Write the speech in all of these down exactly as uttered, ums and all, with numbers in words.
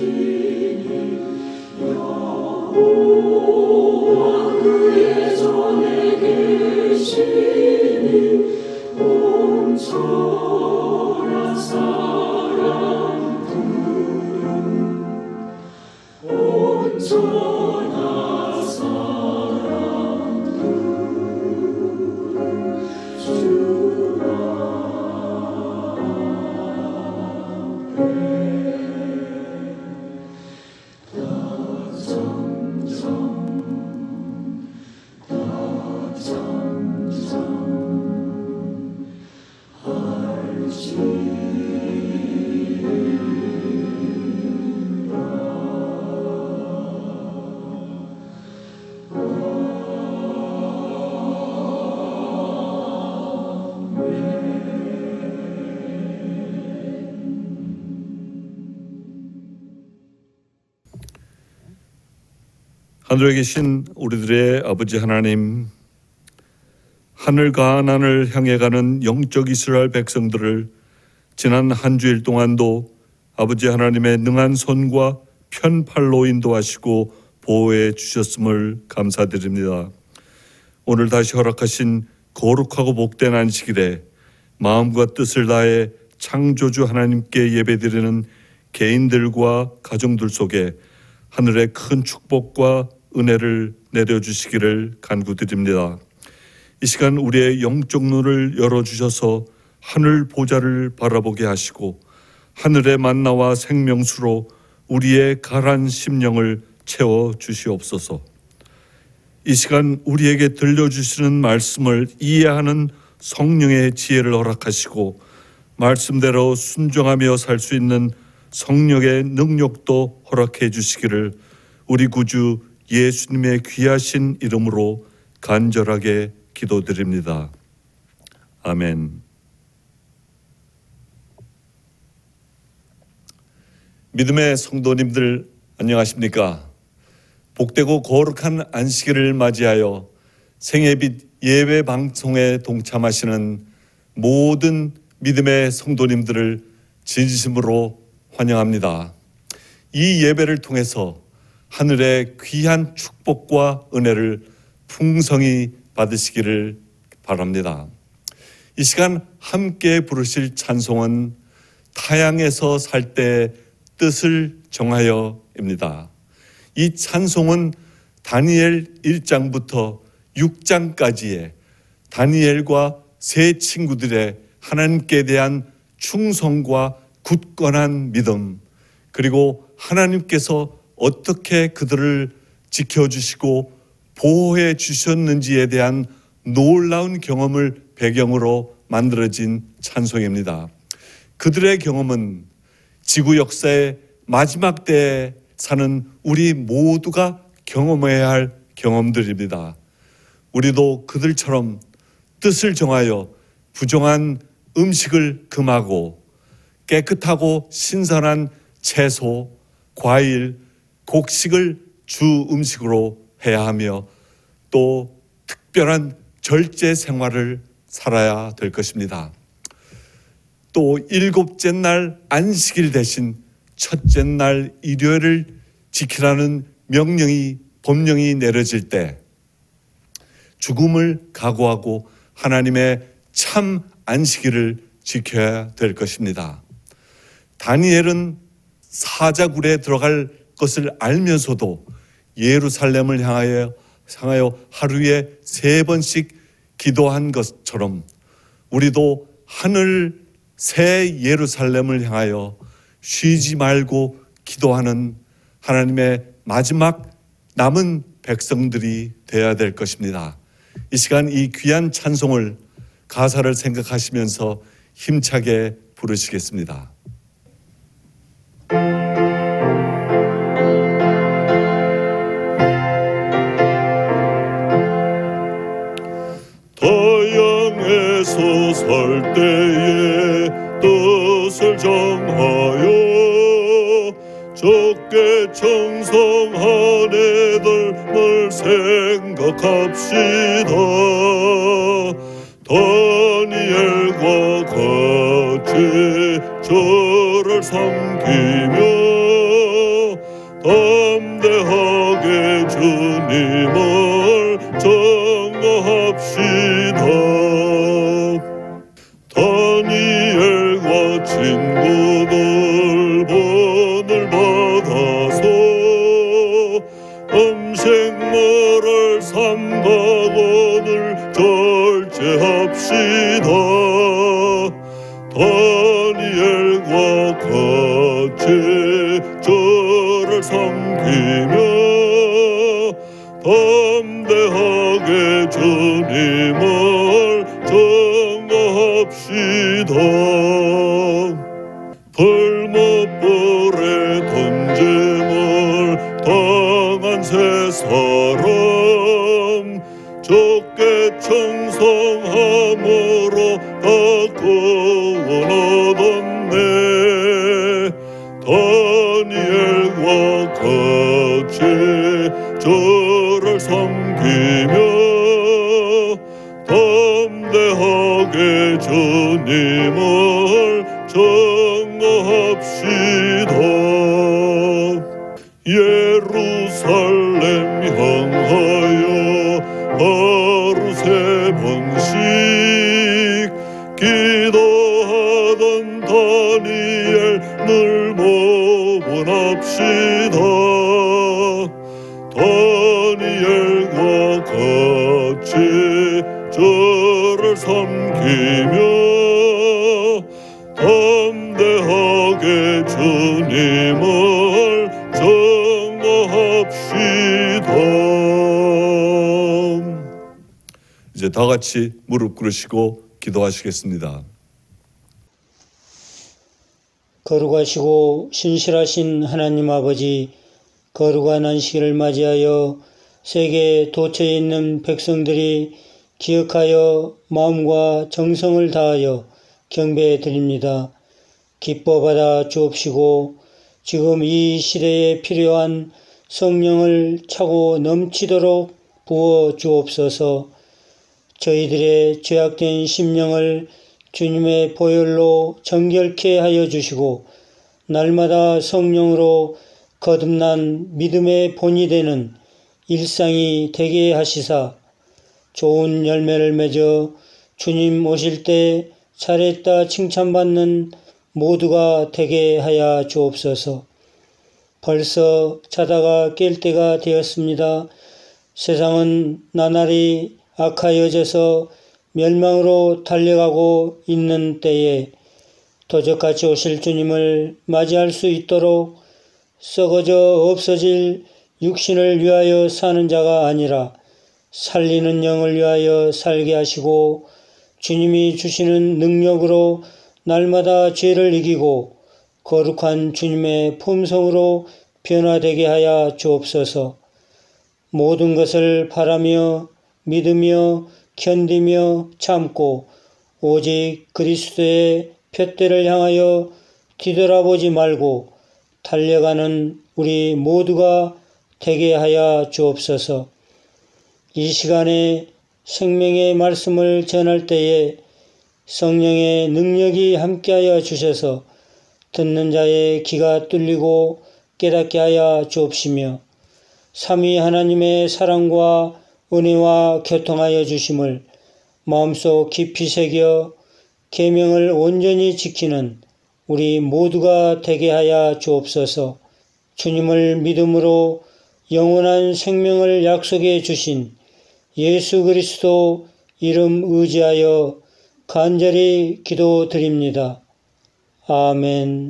하늘에 계신 우리들의 아버지 하나님, 하늘 가나안을 향해 가는 영적 이스라엘 백성들을 지난 한 주일 동안도 아버지 하나님의 능한 손과 편팔로 인도하시고 보호해 주셨음을 감사드립니다. 오늘 다시 허락하신 거룩하고 복된 안식일에 마음과 뜻을 다해 창조주 하나님께 예배드리는 개인들과 가정들 속에 하늘의 큰 축복과 은혜를 내려주시기를 간구드립니다. 이 시간 우리의 영적 눈을 열어주셔서 하늘 보좌를 바라보게 하시고 하늘의 만나와 생명수로 우리의 가란 심령을 채워주시옵소서. 이 시간 우리에게 들려주시는 말씀을 이해하는 성령의 지혜를 허락하시고 말씀대로 순종하며 살 수 있는 성령의 능력도 허락해 주시기를 우리 구주 예수님의 귀하신 이름으로 간절하게 기도드립니다. 아멘. 믿음의 성도님들 안녕하십니까? 복되고 거룩한 안식일을 맞이하여 생애빛 예배 방송에 동참하시는 모든 믿음의 성도님들을 진심으로 환영합니다. 이 예배를 통해서 하늘의 귀한 축복과 은혜를 풍성히 받으시기를 바랍니다. 이 시간 함께 부르실 찬송은 타향에서 살 때 뜻을 정하여입니다. 이 찬송은 다니엘 일 장부터 육 장까지의 다니엘과 세 친구들의 하나님께 대한 충성과 굳건한 믿음, 그리고 하나님께서 어떻게 그들을 지켜주시고 보호해 주셨는지에 대한 놀라운 경험을 배경으로 만들어진 찬송입니다. 그들의 경험은 지구 역사의 마지막 때에 사는 우리 모두가 경험해야 할 경험들입니다. 우리도 그들처럼 뜻을 정하여 부정한 음식을 금하고 깨끗하고 신선한 채소, 과일, 곡식을 주 음식으로 해야 하며 또 특별한 절제 생활을 살아야 될 것입니다. 또 일곱째 날 안식일 대신 첫째 날 일요일을 지키라는 명령이 법령이 내려질 때 죽음을 각오하고 하나님의 참 안식일을 지켜야 될 것입니다. 다니엘은 사자굴에 들어갈 것을 알면서도 예루살렘을 향하여, 향하여 하루에 세 번씩 기도한 것처럼 우리도 하늘 새 예루살렘을 향하여 쉬지 말고 기도하는 하나님의 마지막 남은 백성들이 되어야 될 것입니다. 이 시간 이 귀한 찬송을 가사를 생각하시면서 힘차게 부르시겠습니다. 타향에서 살 때에 뜻을 정하여 적게 청성한 애들을 생각합시다. 다니엘과 같이 저를 섬기며 담대하게 주님을 전거합시다. 다니엘과 친구들 본을 받아서 음식물을 삼가건을 절제합시다. 다니엘과 같이 저를 섬기며 담대하게 주님을 전거합시다. 불못불에 던짐을 당한 세 사람 좁게 청성함으로 다 구원 얻었네. 다니엘과 같이 저를 섬기며 담대하게 주님을 전거합시다. 예루살렘 향하여 하루 세 번씩 기도하던 다니엘 늘 모분합시다. 다니엘과 같이 저를 섬기며 담대하게 주님을 전거합시다. 이제 다 같이 무릎 꿇으시고 기도하시겠습니다. 거룩하시고 신실하신 하나님 아버지, 거룩한 안식일을 맞이하여 세계 도처에 있는 백성들이 기억하여 마음과 정성을 다하여 경배해 드립니다. 기뻐 받아 주옵시고 지금 이 시대에 필요한 성령을 차고 넘치도록 부어 주옵소서. 저희들의 죄악된 심령을 주님의 보혈로 정결케 하여 주시고 날마다 성령으로 거듭난 믿음의 본이 되는 일상이 되게 하시사 좋은 열매를 맺어 주님 오실 때 잘했다 칭찬받는 모두가 되게 하여 주옵소서. 벌써 자다가 깰 때가 되었습니다. 세상은 나날이 악하여져서 멸망으로 달려가고 있는 때에 도적같이 오실 주님을 맞이할 수 있도록 썩어져 없어질 육신을 위하여 사는 자가 아니라 살리는 영을 위하여 살게 하시고 주님이 주시는 능력으로 날마다 죄를 이기고 거룩한 주님의 품성으로 변화되게 하여 주옵소서. 모든 것을 바라며 믿으며 견디며 참고 오직 그리스도의 푯대를 향하여 뒤돌아보지 말고 달려가는 우리 모두가 되게 하여 주옵소서. 이 시간에 생명의 말씀을 전할 때에 성령의 능력이 함께하여 주셔서 듣는 자의 귀가 뚫리고 깨닫게 하여 주옵시며 삼위 하나님의 사랑과 은혜와 교통하여 주심을 마음속 깊이 새겨 계명을 온전히 지키는 우리 모두가 되게 하여 주옵소서. 주님을 믿음으로 영원한 생명을 약속해 주신 예수 그리스도 이름 의지하여 간절히 기도드립니다. 아멘.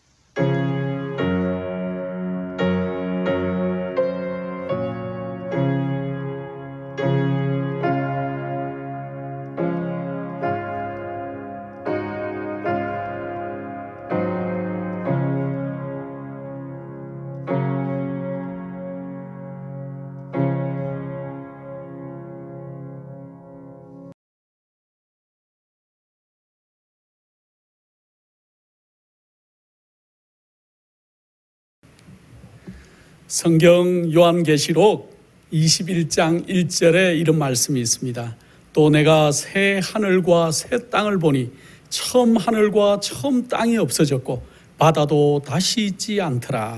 성경 요한계시록 이십일 장 일 절에 이런 말씀이 있습니다. 또 내가 새 하늘과 새 땅을 보니 처음 하늘과 처음 땅이 없어졌고 바다도 다시 있지 않더라.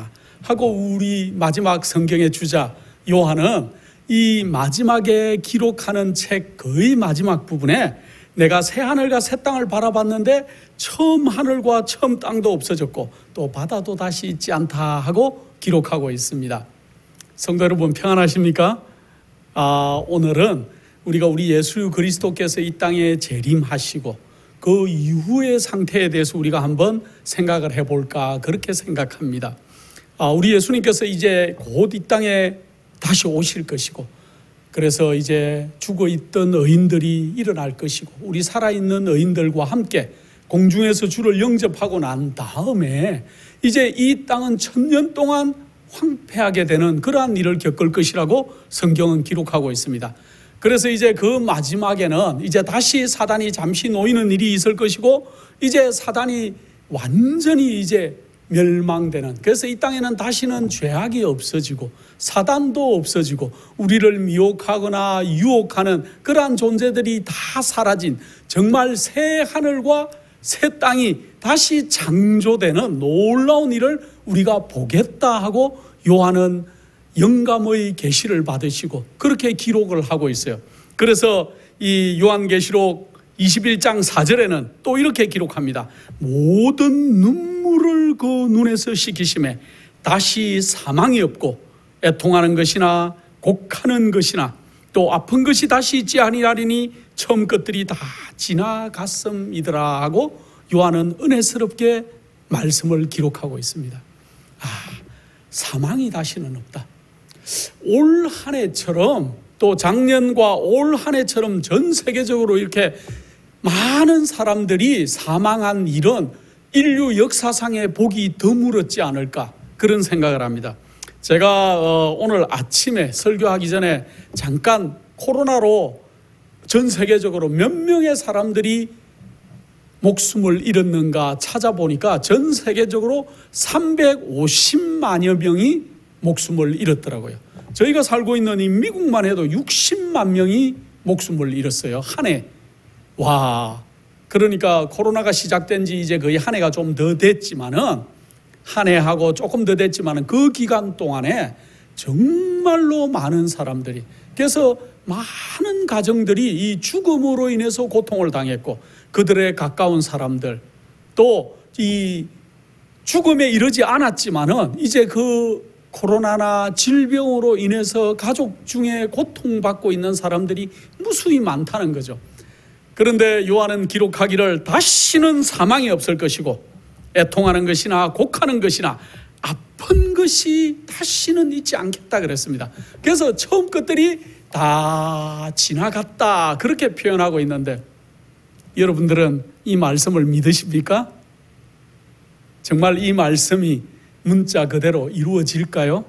하고 우리 마지막 성경의 주자 요한은 이 마지막에 기록하는 책 거의 마지막 부분에 내가 새 하늘과 새 땅을 바라봤는데 처음 하늘과 처음 땅도 없어졌고 또 바다도 다시 있지 않다 하고 기록하고 있습니다. 성도 여러분 평안하십니까? 아, 오늘은 우리가 우리 예수 그리스도께서 이 땅에 재림하시고 그 이후의 상태에 대해서 우리가 한번 생각을 해볼까 그렇게 생각합니다. 아, 우리 예수님께서 이제 곧 이 땅에 다시 오실 것이고 그래서 이제 죽어있던 의인들이 일어날 것이고 우리 살아있는 의인들과 함께 공중에서 주를 영접하고 난 다음에 이제 이 땅은 천년 동안 황폐하게 되는 그러한 일을 겪을 것이라고 성경은 기록하고 있습니다. 그래서 이제 그 마지막에는 이제 다시 사단이 잠시 놓이는 일이 있을 것이고 이제 사단이 완전히 이제 멸망되는, 그래서 이 땅에는 다시는 죄악이 없어지고 사단도 없어지고 우리를 미혹하거나 유혹하는 그러한 존재들이 다 사라진 정말 새 하늘과 새 땅이 다시 창조되는 놀라운 일을 우리가 보겠다 하고 요한은 영감의 계시를 받으시고 그렇게 기록을 하고 있어요. 그래서 이 요한계시록 이십일 장 사 절에는 또 이렇게 기록합니다. 모든 눈물을 그 눈에서 씻기심에 다시 사망이 없고 애통하는 것이나 곡하는 것이나 또 아픈 것이 다시 있지 아니하리니 처음 것들이 다 지나갔음이더라 하고 요한은 은혜스럽게 말씀을 기록하고 있습니다. 아, 사망이 다시는 없다. 올 한 해처럼 또 작년과 올 한 해처럼 전 세계적으로 이렇게 많은 사람들이 사망한 일은 인류 역사상에 보기 드물었지 않을까 그런 생각을 합니다. 제가 오늘 아침에 설교하기 전에 잠깐 코로나로 전 세계적으로 몇 명의 사람들이 목숨을 잃었는가 찾아보니까 전 세계적으로 삼백오십만여 명이 목숨을 잃었더라고요. 저희가 살고 있는 이 미국만 해도 육십만 명이 목숨을 잃었어요. 한 해. 와, 그러니까 코로나가 시작된 지 이제 거의 한 해가 좀 더 됐지만은 한 해하고 조금 더 됐지만은 그 기간 동안에 정말로 많은 사람들이, 그래서 많은 가정들이 이 죽음으로 인해서 고통을 당했고 그들의 가까운 사람들 또 이 죽음에 이르지 않았지만은 이제 그 코로나나 질병으로 인해서 가족 중에 고통받고 있는 사람들이 무수히 많다는 거죠. 그런데 요한은 기록하기를 다시는 사망이 없을 것이고 애통하는 것이나 곡하는 것이나 아픈 것이 다시는 있지 않겠다 그랬습니다. 그래서 처음 것들이 다 지나갔다 그렇게 표현하고 있는데 여러분들은 이 말씀을 믿으십니까? 정말 이 말씀이 문자 그대로 이루어질까요?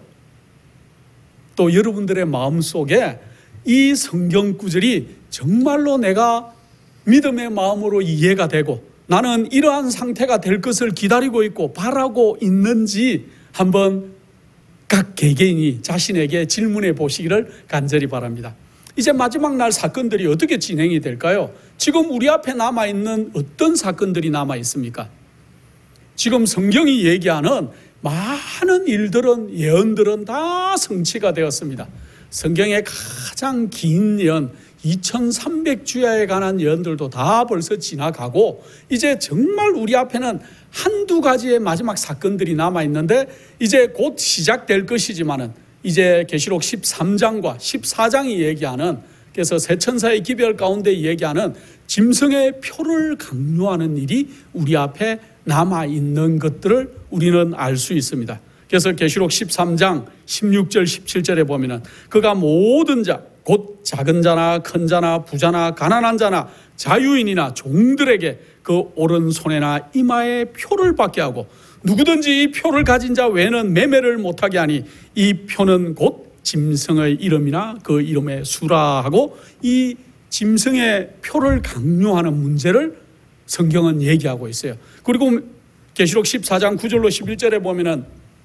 또 여러분들의 마음속에 이 성경 구절이 정말로 내가 믿음의 마음으로 이해가 되고 나는 이러한 상태가 될 것을 기다리고 있고 바라고 있는지 한번 각 개개인이 자신에게 질문해 보시기를 간절히 바랍니다. 이제 마지막 날 사건들이 어떻게 진행이 될까요? 지금 우리 앞에 남아있는 어떤 사건들이 남아있습니까? 지금 성경이 얘기하는 많은 일들은, 예언들은 다 성취가 되었습니다. 성경의 가장 긴 예언, 이천삼백 주야에 관한 예언들도 다 벌써 지나가고 이제 정말 우리 앞에는 한두 가지의 마지막 사건들이 남아있는데 이제 곧 시작될 것이지만은 이제 계시록 십삼 장과 십사 장이 얘기하는, 그래서 새 천사의 기별 가운데 얘기하는 짐승의 표를 강요하는 일이 우리 앞에 남아있는 것들을 우리는 알 수 있습니다. 그래서 계시록 십삼 장 십육 절 십칠 절에 보면은 그가 모든 자 곧 작은 자나 큰 자나 부자나 가난한 자나 자유인이나 종들에게 그 오른손에나 이마에 표를 받게 하고 누구든지 이 표를 가진 자 외에는 매매를 못하게 하니 이 표는 곧 짐승의 이름이나 그 이름의 수라 하고 이 짐승의 표를 강요하는 문제를 성경은 얘기하고 있어요. 그리고 계시록 십사 장 구 절로 십일 절에 보면은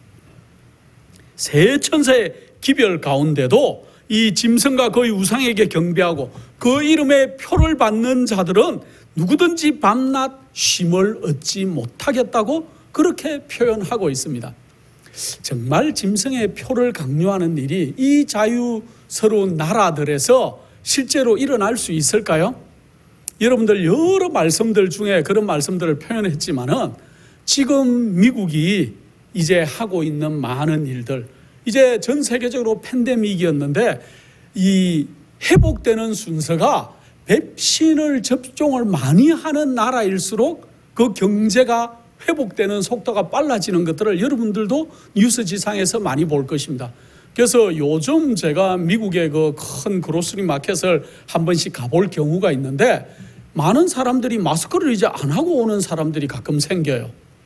새 천사의 기별 가운데도 이 짐승과 그의 우상에게 경배하고 그 이름의 표를 받는 자들은 누구든지 밤낮 쉼을 얻지 못하겠다고 그렇게 표현하고 있습니다. 정말 짐승의 표를 강요하는 일이 이 자유스러운 나라들에서 실제로 일어날 수 있을까요? 여러분들 여러 말씀들 중에 그런 말씀들을 표현했지만은 지금 미국이 이제 하고 있는 많은 일들, 이제 전 세계적으로 팬데믹이었는데 이 회복되는 순서가 백신을 접종을 많이 하는 나라일수록 그 경제가 회복되는 속도가 빨라지는 것들을 여러분들도 뉴스지상에서 많이 볼 것입니다. 그래서 요즘 제가 미국의 그 큰 그로스리 마켓을 한 번씩 가볼 경우가 있는데 많은 사람들이 마스크를 이제 안 하고 오는 사람들이 가끔 생겨요.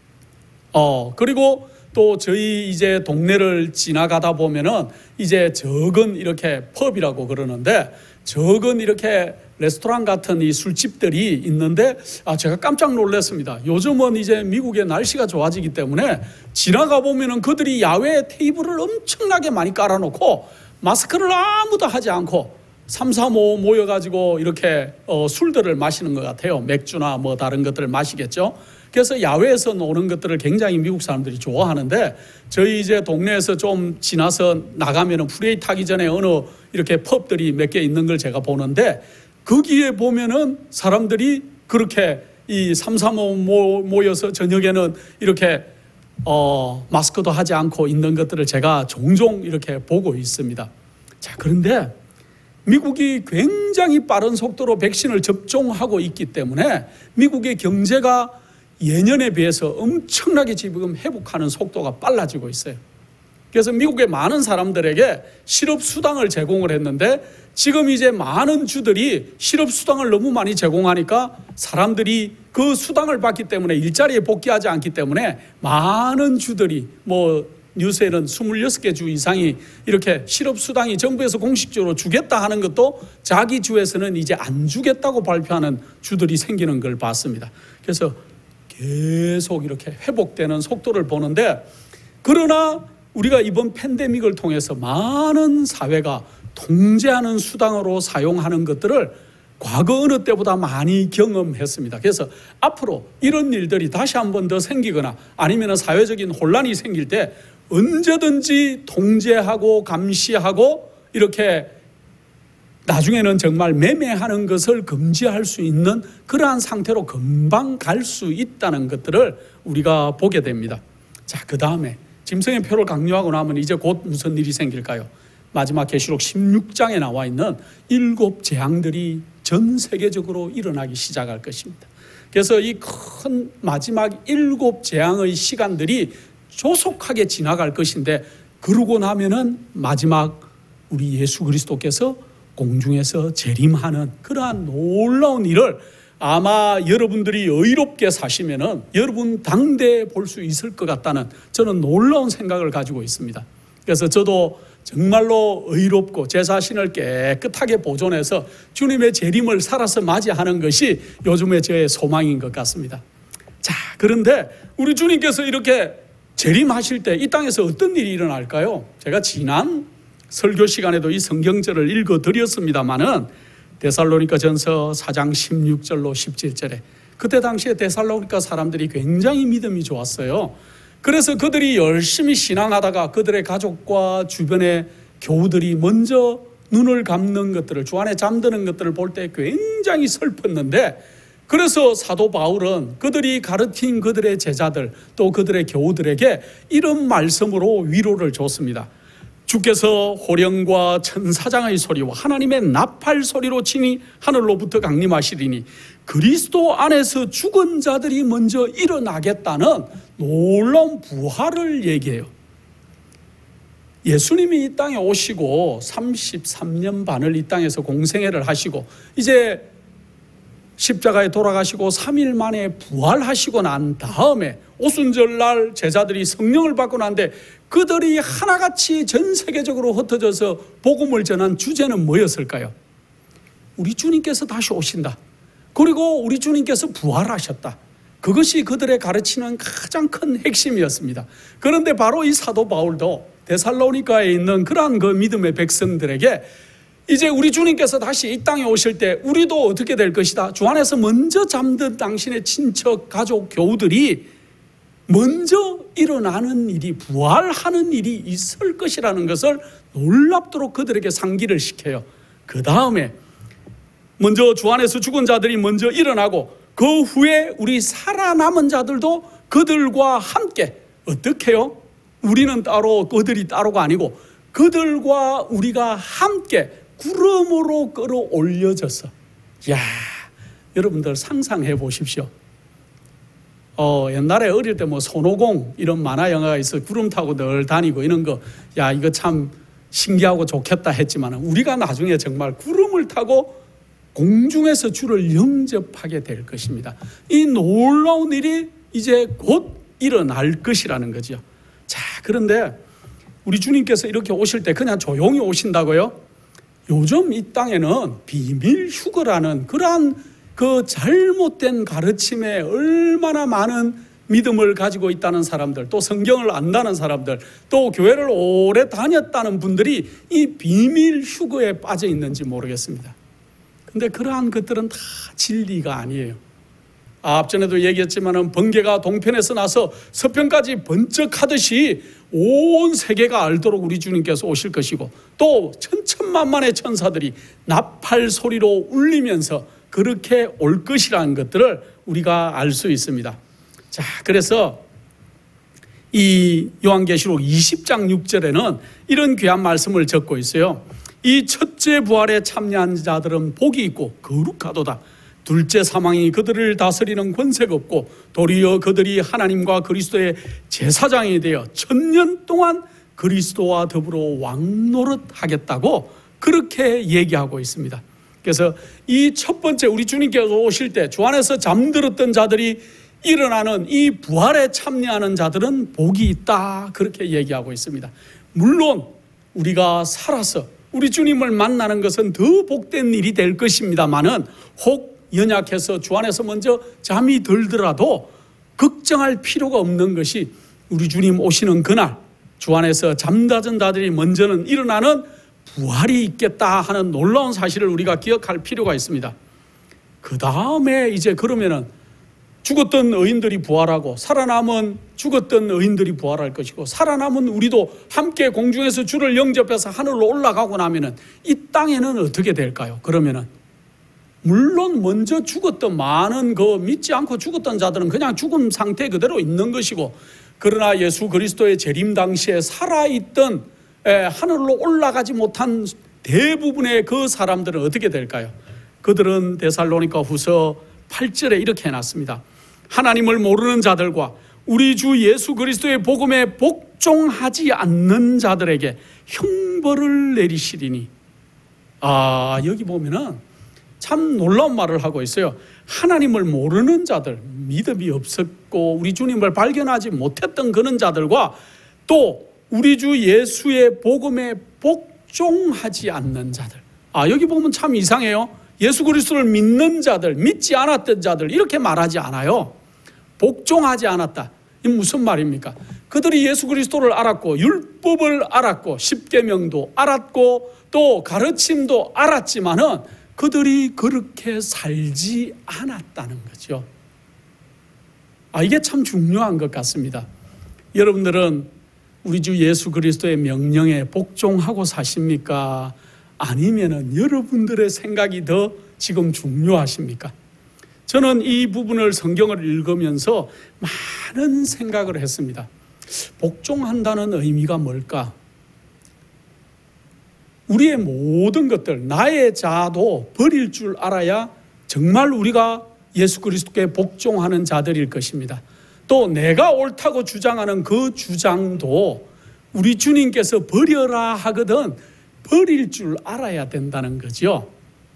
어, 그리고 또 저희 이제 동네를 지나가다 보면은 이제 적은 이렇게 펍이라고 그러는데 적은 이렇게 레스토랑 같은 이 술집들이 있는데 아 제가 깜짝 놀랐습니다. 요즘은 이제 미국의 날씨가 좋아지기 때문에 지나가 보면은 그들이 야외에 테이블을 엄청나게 많이 깔아놓고 마스크를 아무도 하지 않고 삼삼오오 모여가지고 이렇게 어, 술들을 마시는 것 같아요. 맥주나 뭐 다른 것들을 마시겠죠. 그래서 야외에서 노는 것들을 굉장히 미국 사람들이 좋아하는데 저희 이제 동네에서 좀 지나서 나가면은 프레이 타기 전에 어느 이렇게 펍들이 몇 개 있는 걸 제가 보는데 거기에 보면은 사람들이 그렇게 이 삼삼오오 모여서 저녁에는 이렇게 어, 마스크도 하지 않고 있는 것들을 제가 종종 이렇게 보고 있습니다. 자, 그런데 미국이 굉장히 빠른 속도로 백신을 접종하고 있기 때문에 미국의 경제가 예년에 비해서 엄청나게 지금 회복하는 속도가 빨라지고 있어요. 그래서 미국의 많은 사람들에게 실업수당을 제공을 했는데 지금 이제 많은 주들이 실업수당을 너무 많이 제공하니까 사람들이 그 수당을 받기 때문에 일자리에 복귀하지 않기 때문에 많은 주들이 뭐 뉴스에는 이십육 개 주 이상이 이렇게 실업수당이 정부에서 공식적으로 주겠다 하는 것도 자기 주에서는 이제 안 주겠다고 발표하는 주들이 생기는 걸 봤습니다. 그래서 계속 이렇게 회복되는 속도를 보는데 그러나 우리가 이번 팬데믹을 통해서 많은 사회가 통제하는 수단으로 사용하는 것들을 과거 어느 때보다 많이 경험했습니다. 그래서 앞으로 이런 일들이 다시 한 번 더 생기거나 아니면 사회적인 혼란이 생길 때 언제든지 통제하고 감시하고 이렇게 나중에는 정말 매매하는 것을 금지할 수 있는 그러한 상태로 금방 갈 수 있다는 것들을 우리가 보게 됩니다. 자, 그 다음에 짐승의 표를 강요하고 나면 이제 곧 무슨 일이 생길까요? 마지막 계시록 십육 장에 나와 있는 일곱 재앙들이 전 세계적으로 일어나기 시작할 것입니다. 그래서 이 큰 마지막 일곱 재앙의 시간들이 조속하게 지나갈 것인데 그러고 나면은 마지막 우리 예수 그리스도께서 공중에서 재림하는 그러한 놀라운 일을 아마 여러분들이 의롭게 사시면은 여러분 당대에 볼 수 있을 것 같다는 저는 놀라운 생각을 가지고 있습니다. 그래서 저도 정말로 의롭고 제 자신을 깨끗하게 보존해서 주님의 재림을 살아서 맞이하는 것이 요즘의 저의 소망인 것 같습니다. 자, 그런데 우리 주님께서 이렇게 재림하실 때 이 땅에서 어떤 일이 일어날까요? 제가 지난 설교 시간에도 이 성경절을 읽어드렸습니다마는 데살로니가 전서 사 장 십육 절로 십칠 절에 그때 당시에 데살로니가 사람들이 굉장히 믿음이 좋았어요. 그래서 그들이 열심히 신앙하다가 그들의 가족과 주변의 교우들이 먼저 눈을 감는 것들을 주 안에 잠드는 것들을 볼 때 굉장히 슬펐는데 그래서 사도 바울은 그들이 가르친 그들의 제자들 또 그들의 교우들에게 이런 말씀으로 위로를 줬습니다. 주께서 호령과 천사장의 소리와 하나님의 나팔 소리로 치니 하늘로부터 강림하시리니 그리스도 안에서 죽은 자들이 먼저 일어나겠다는 놀라운 부활을 얘기해요. 예수님이 이 땅에 오시고 삼십삼 년 반을 이 땅에서 공생애를 하시고 이제 십자가에 돌아가시고 삼 일 만에 부활하시고 난 다음에 오순절날 제자들이 성령을 받고 난데 그들이 하나같이 전 세계적으로 흩어져서 복음을 전한 주제는 뭐였을까요? 우리 주님께서 다시 오신다. 그리고 우리 주님께서 부활하셨다. 그것이 그들의 가르치는 가장 큰 핵심이었습니다. 그런데 바로 이 사도 바울도 데살로니가에 있는 그러한 그 믿음의 백성들에게 이제 우리 주님께서 다시 이 땅에 오실 때 우리도 어떻게 될 것이다. 주 안에서 먼저 잠든 당신의 친척, 가족, 교우들이 먼저 일어나는 일이, 부활하는 일이 있을 것이라는 것을 놀랍도록 그들에게 상기를 시켜요. 그 다음에 먼저 주 안에서 죽은 자들이 먼저 일어나고 그 후에 우리 살아남은 자들도 그들과 함께 어떻게 해요? 우리는 따로 그들이 따로가 아니고 그들과 우리가 함께 구름으로 끌어올려져서, 야, 여러분들 상상해 보십시오. 어, 옛날에 어릴 때 뭐 손오공 이런 만화 영화가 있어 구름 타고 늘 다니고 이런 거, 야, 이거 참 신기하고 좋겠다 했지만 우리가 나중에 정말 구름을 타고 공중에서 주를 영접하게 될 것입니다. 이 놀라운 일이 이제 곧 일어날 것이라는 거죠. 자, 그런데 우리 주님께서 이렇게 오실 때 그냥 조용히 오신다고요? 요즘 이 땅에는 비밀 휴거라는 그러한 그 잘못된 가르침에 얼마나 많은 믿음을 가지고 있다는 사람들, 또 성경을 안다는 사람들, 또 교회를 오래 다녔다는 분들이 이 비밀 휴거에 빠져 있는지 모르겠습니다. 근데 그러한 것들은 다 진리가 아니에요. 아, 앞전에도 얘기했지만 번개가 동편에서 나서 서편까지 번쩍하듯이 온 세계가 알도록 우리 주님께서 오실 것이고, 또 천천만만의 천사들이 나팔 소리로 울리면서 그렇게 올 것이라는 것들을 우리가 알 수 있습니다. 자, 그래서 이 요한계시록 이십 장 육 절에는 이런 귀한 말씀을 적고 있어요. 이 첫째 부활에 참여한 자들은 복이 있고 거룩하도다. 둘째 사망이 그들을 다스리는 권세가 없고 도리어 그들이 하나님과 그리스도의 제사장이 되어 천년 동안 그리스도와 더불어 왕노릇하겠다고 그렇게 얘기하고 있습니다. 그래서 이 첫 번째 우리 주님께서 오실 때 주 안에서 잠들었던 자들이 일어나는 이 부활에 참여하는 자들은 복이 있다, 그렇게 얘기하고 있습니다. 물론 우리가 살아서 우리 주님을 만나는 것은 더 복된 일이 될 것입니다만은 혹 연약해서 주 안에서 먼저 잠이 들더라도 걱정할 필요가 없는 것이 우리 주님 오시는 그날 주 안에서 잠자던 자들이 먼저는 일어나는 부활이 있겠다 하는 놀라운 사실을 우리가 기억할 필요가 있습니다. 그 다음에 이제 그러면은 죽었던 의인들이 부활하고 살아남은 죽었던 의인들이 부활할 것이고 살아남은 우리도 함께 공중에서 주를 영접해서 하늘로 올라가고 나면은 이 땅에는 어떻게 될까요? 그러면은 물론 먼저 죽었던 많은 그 믿지 않고 죽었던 자들은 그냥 죽은 상태 그대로 있는 것이고, 그러나 예수 그리스도의 재림 당시에 살아있던 하늘로 올라가지 못한 대부분의 그 사람들은 어떻게 될까요? 그들은 데살로니가 후서 팔 절에 이렇게 해놨습니다. 하나님을 모르는 자들과 우리 주 예수 그리스도의 복음에 복종하지 않는 자들에게 형벌을 내리시리니. 아, 여기 보면은 참 놀라운 말을 하고 있어요. 하나님을 모르는 자들, 믿음이 없었고 우리 주님을 발견하지 못했던 그런 자들과 또 우리 주 예수의 복음에 복종하지 않는 자들. 아, 여기 보면 참 이상해요. 예수 그리스도를 믿는 자들, 믿지 않았던 자들 이렇게 말하지 않아요. 복종하지 않았다. 이 무슨 말입니까? 그들이 예수 그리스도를 알았고 율법을 알았고 십계명도 알았고 또 가르침도 알았지만은 그들이 그렇게 살지 않았다는 거죠. 아, 이게 참 중요한 것 같습니다. 여러분들은 우리 주 예수 그리스도의 명령에 복종하고 사십니까? 아니면은 여러분들의 생각이 더 지금 중요하십니까? 저는 이 부분을 성경을 읽으면서 많은 생각을 했습니다. 복종한다는 의미가 뭘까? 우리의 모든 것들, 나의 자도 버릴 줄 알아야 정말 우리가 예수 그리스도께 복종하는 자들일 것입니다. 또 내가 옳다고 주장하는 그 주장도 우리 주님께서 버려라 하거든 버릴 줄 알아야 된다는 거죠.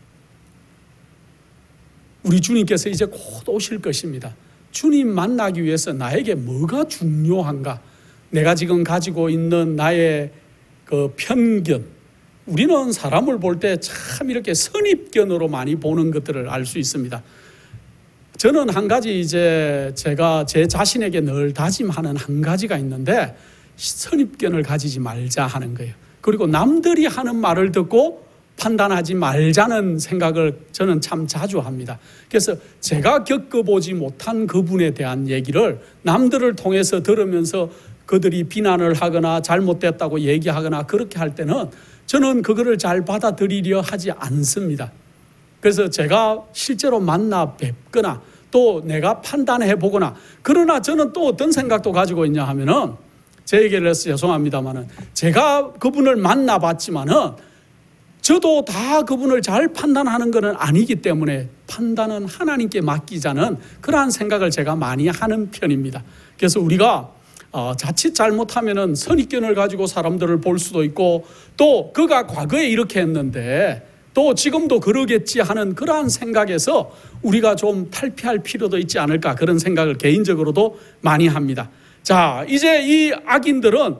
우리 주님께서 이제 곧 오실 것입니다. 주님 만나기 위해서 나에게 뭐가 중요한가? 내가 지금 가지고 있는 나의 그 편견, 우리는 사람을 볼 때 참 이렇게 선입견으로 많이 보는 것들을 알 수 있습니다. 저는 한 가지 이제 제가 제 자신에게 늘 다짐하는 한 가지가 있는데 선입견을 가지지 말자 하는 거예요. 그리고 남들이 하는 말을 듣고 판단하지 말자는 생각을 저는 참 자주 합니다. 그래서 제가 겪어보지 못한 그분에 대한 얘기를 남들을 통해서 들으면서 그들이 비난을 하거나 잘못됐다고 얘기하거나 그렇게 할 때는 저는 그거를 잘 받아들이려 하지 않습니다. 그래서 제가 실제로 만나 뵙거나 또 내가 판단해 보거나, 그러나 저는 또 어떤 생각도 가지고 있냐 하면은, 제 얘기를 해서 죄송합니다만은, 제가 그분을 만나봤지만은 저도 다 그분을 잘 판단하는 것은 아니기 때문에 판단은 하나님께 맡기자는 그러한 생각을 제가 많이 하는 편입니다. 그래서 우리가 어, 자칫 잘못하면은 선입견을 가지고 사람들을 볼 수도 있고, 또 그가 과거에 이렇게 했는데 또 지금도 그러겠지 하는 그러한 생각에서 우리가 좀 탈피할 필요도 있지 않을까, 그런 생각을 개인적으로도 많이 합니다. 자, 이제 이 악인들은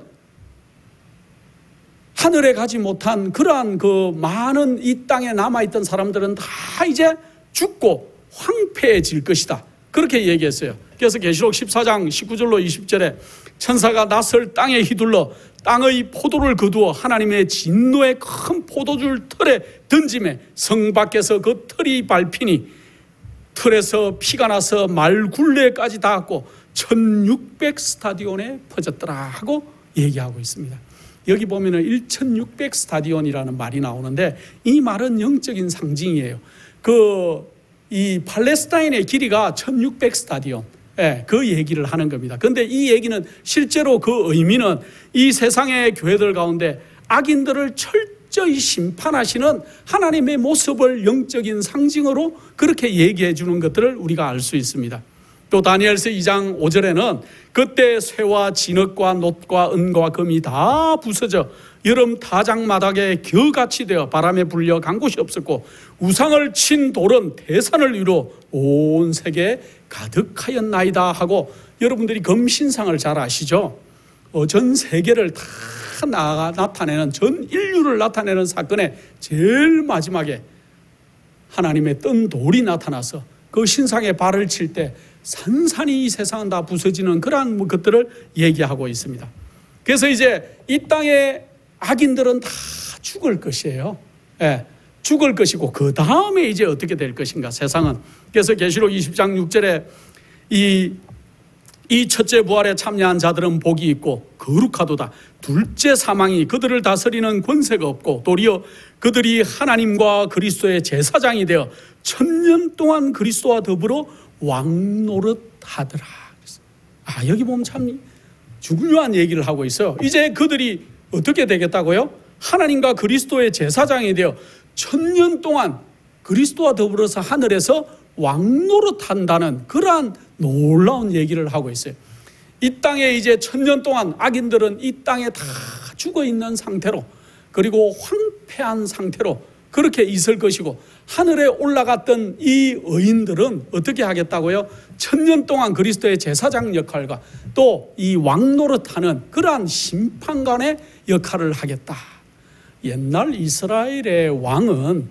하늘에 가지 못한 그러한 그 많은 이 땅에 남아있던 사람들은 다 이제 죽고 황폐해질 것이다, 그렇게 얘기했어요. 그래서 계시록 십사 장 십구 절로 이십 절에 천사가 낯을 땅에 휘둘러 땅의 포도를 거두어 하나님의 진노의 큰 포도줄 틀에 던짐에 성 밖에서 그 틀이 밟히니 틀에서 피가 나서 말 굴레까지 닿았고 천육백 스타디온에 퍼졌더라 하고 얘기하고 있습니다. 여기 보면은 천육백 스타디온이라는 말이 나오는데, 이 말은 영적인 상징이에요. 그 이 팔레스타인의 길이가 천육백 스타디온, 예, 그 얘기를 하는 겁니다. 그런데 이 얘기는 실제로 그 의미는 이 세상의 교회들 가운데 악인들을 철저히 심판하시는 하나님의 모습을 영적인 상징으로 그렇게 얘기해 주는 것들을 우리가 알 수 있습니다. 또 다니엘서 이 장 오 절에는 그때 쇠와 진흙과 놋과 은과 금이 다 부서져 여름 타작마당에 겨같이 되어 바람에 불려 간 곳이 없었고 우상을 친 돌은 대산을 이루어 온 세계에 가득하였나이다 하고, 여러분들이 금신상을 잘 아시죠? 어, 전 세계를 다 나, 나타내는, 전 인류를 나타내는 사건의 제일 마지막에 하나님의 뜬 돌이 나타나서 그 신상에 발을 칠 때 산산이 이 세상은 다 부서지는 그러한 것들을 얘기하고 있습니다. 그래서 이제 이 땅의 악인들은 다 죽을 것이에요. 예, 죽을 것이고 그 다음에 이제 어떻게 될 것인가, 세상은. 그래서 계시록 이십 장 육 절에 이, 이 첫째 부활에 참여한 자들은 복이 있고 거룩하도다. 둘째 사망이 그들을 다스리는 권세가 없고 도리어 그들이 하나님과 그리스도의 제사장이 되어 천년 동안 그리스도와 더불어 왕노릇하더라. 아, 여기 보면 참 중요한 얘기를 하고 있어요. 이제 그들이 어떻게 되겠다고요? 하나님과 그리스도의 제사장이 되어 천년 동안 그리스도와 더불어서 하늘에서 왕노릇한다는 그러한 놀라운 얘기를 하고 있어요. 이 땅에 이제 천년 동안 악인들은 이 땅에 다 죽어 있는 상태로, 그리고 황폐한 상태로 그렇게 있을 것이고, 하늘에 올라갔던 이 의인들은 어떻게 하겠다고요? 천년 동안 그리스도의 제사장 역할과 또 이 왕노릇하는 그러한 심판관의 역할을 하겠다. 옛날 이스라엘의 왕은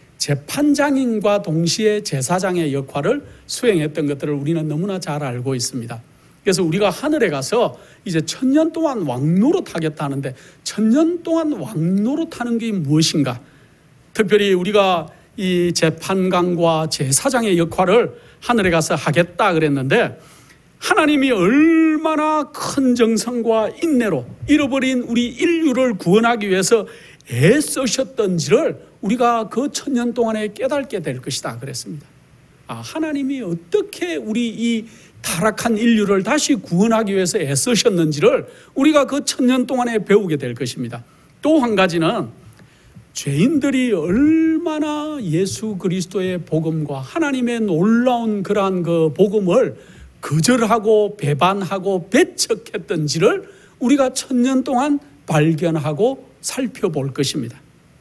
재판장인과 동시에 제사장의 역할을 수행했던 것들을 우리는 너무나 잘 알고 있습니다. 그래서 우리가 하늘에 가서 이제 천년 동안 왕노릇 하겠다 하는데, 천년 동안 왕노릇 하는 게 무엇인가? 특별히 우리가 이 재판관과 제사장의 역할을 하늘에 가서 하겠다 그랬는데, 하나님이 얼마나 큰 정성과 인내로 잃어버린 우리 인류를 구원하기 위해서 애쓰셨던지를 우리가 그 천년 동안에 깨닫게 될 것이다 그랬습니다. 아, 하나님이 어떻게 우리 이 타락한 인류를 다시 구원하기 위해서 애쓰셨는지를 우리가 그 천년 동안에 배우게 될 것입니다. 또 한 가지는 죄인들이 얼마나 예수 그리스도의 복음과 하나님의 놀라운 그러한 그 복음을 거절하고 배반하고 배척했던지를 우리가 천년 동안 발견하고 살펴볼 것입니다.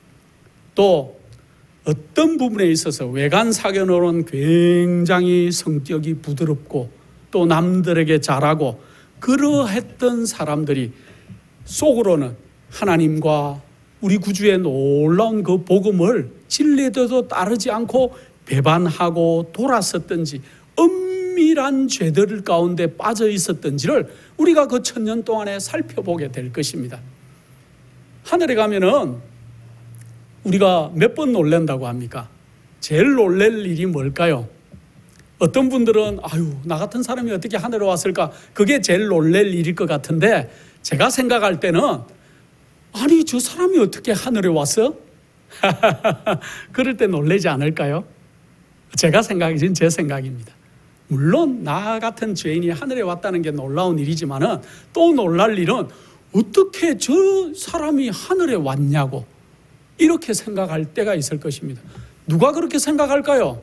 또 어떤 부분에 있어서 외관사견으로는 굉장히 성격이 부드럽고 또 남들에게 잘하고 그러했던 사람들이 속으로는 하나님과 우리 구주의 놀라운 그 복음을 진리에도 따르지 않고 배반하고 돌아섰던지, 은밀한 죄들 가운데 빠져 있었던지를 우리가 그 천년 동안에 살펴보게 될 것입니다. 하늘에 가면은 우리가 몇 번 놀란다고 합니까? 제일 놀랄 일이 뭘까요? 어떤 분들은 아유 나 같은 사람이 어떻게 하늘에 왔을까? 그게 제일 놀랄 일일 것 같은데 제가 생각할 때는 아니 저 사람이 어떻게 하늘에 왔어? 그럴 때 놀라지 않을까요? 제가 생각이 제 생각입니다. 물론 나 같은 죄인이 하늘에 왔다는 게 놀라운 일이지만은 또 놀랄 일은 어떻게 저 사람이 하늘에 왔냐고 이렇게 생각할 때가 있을 것입니다. 누가 그렇게 생각할까요?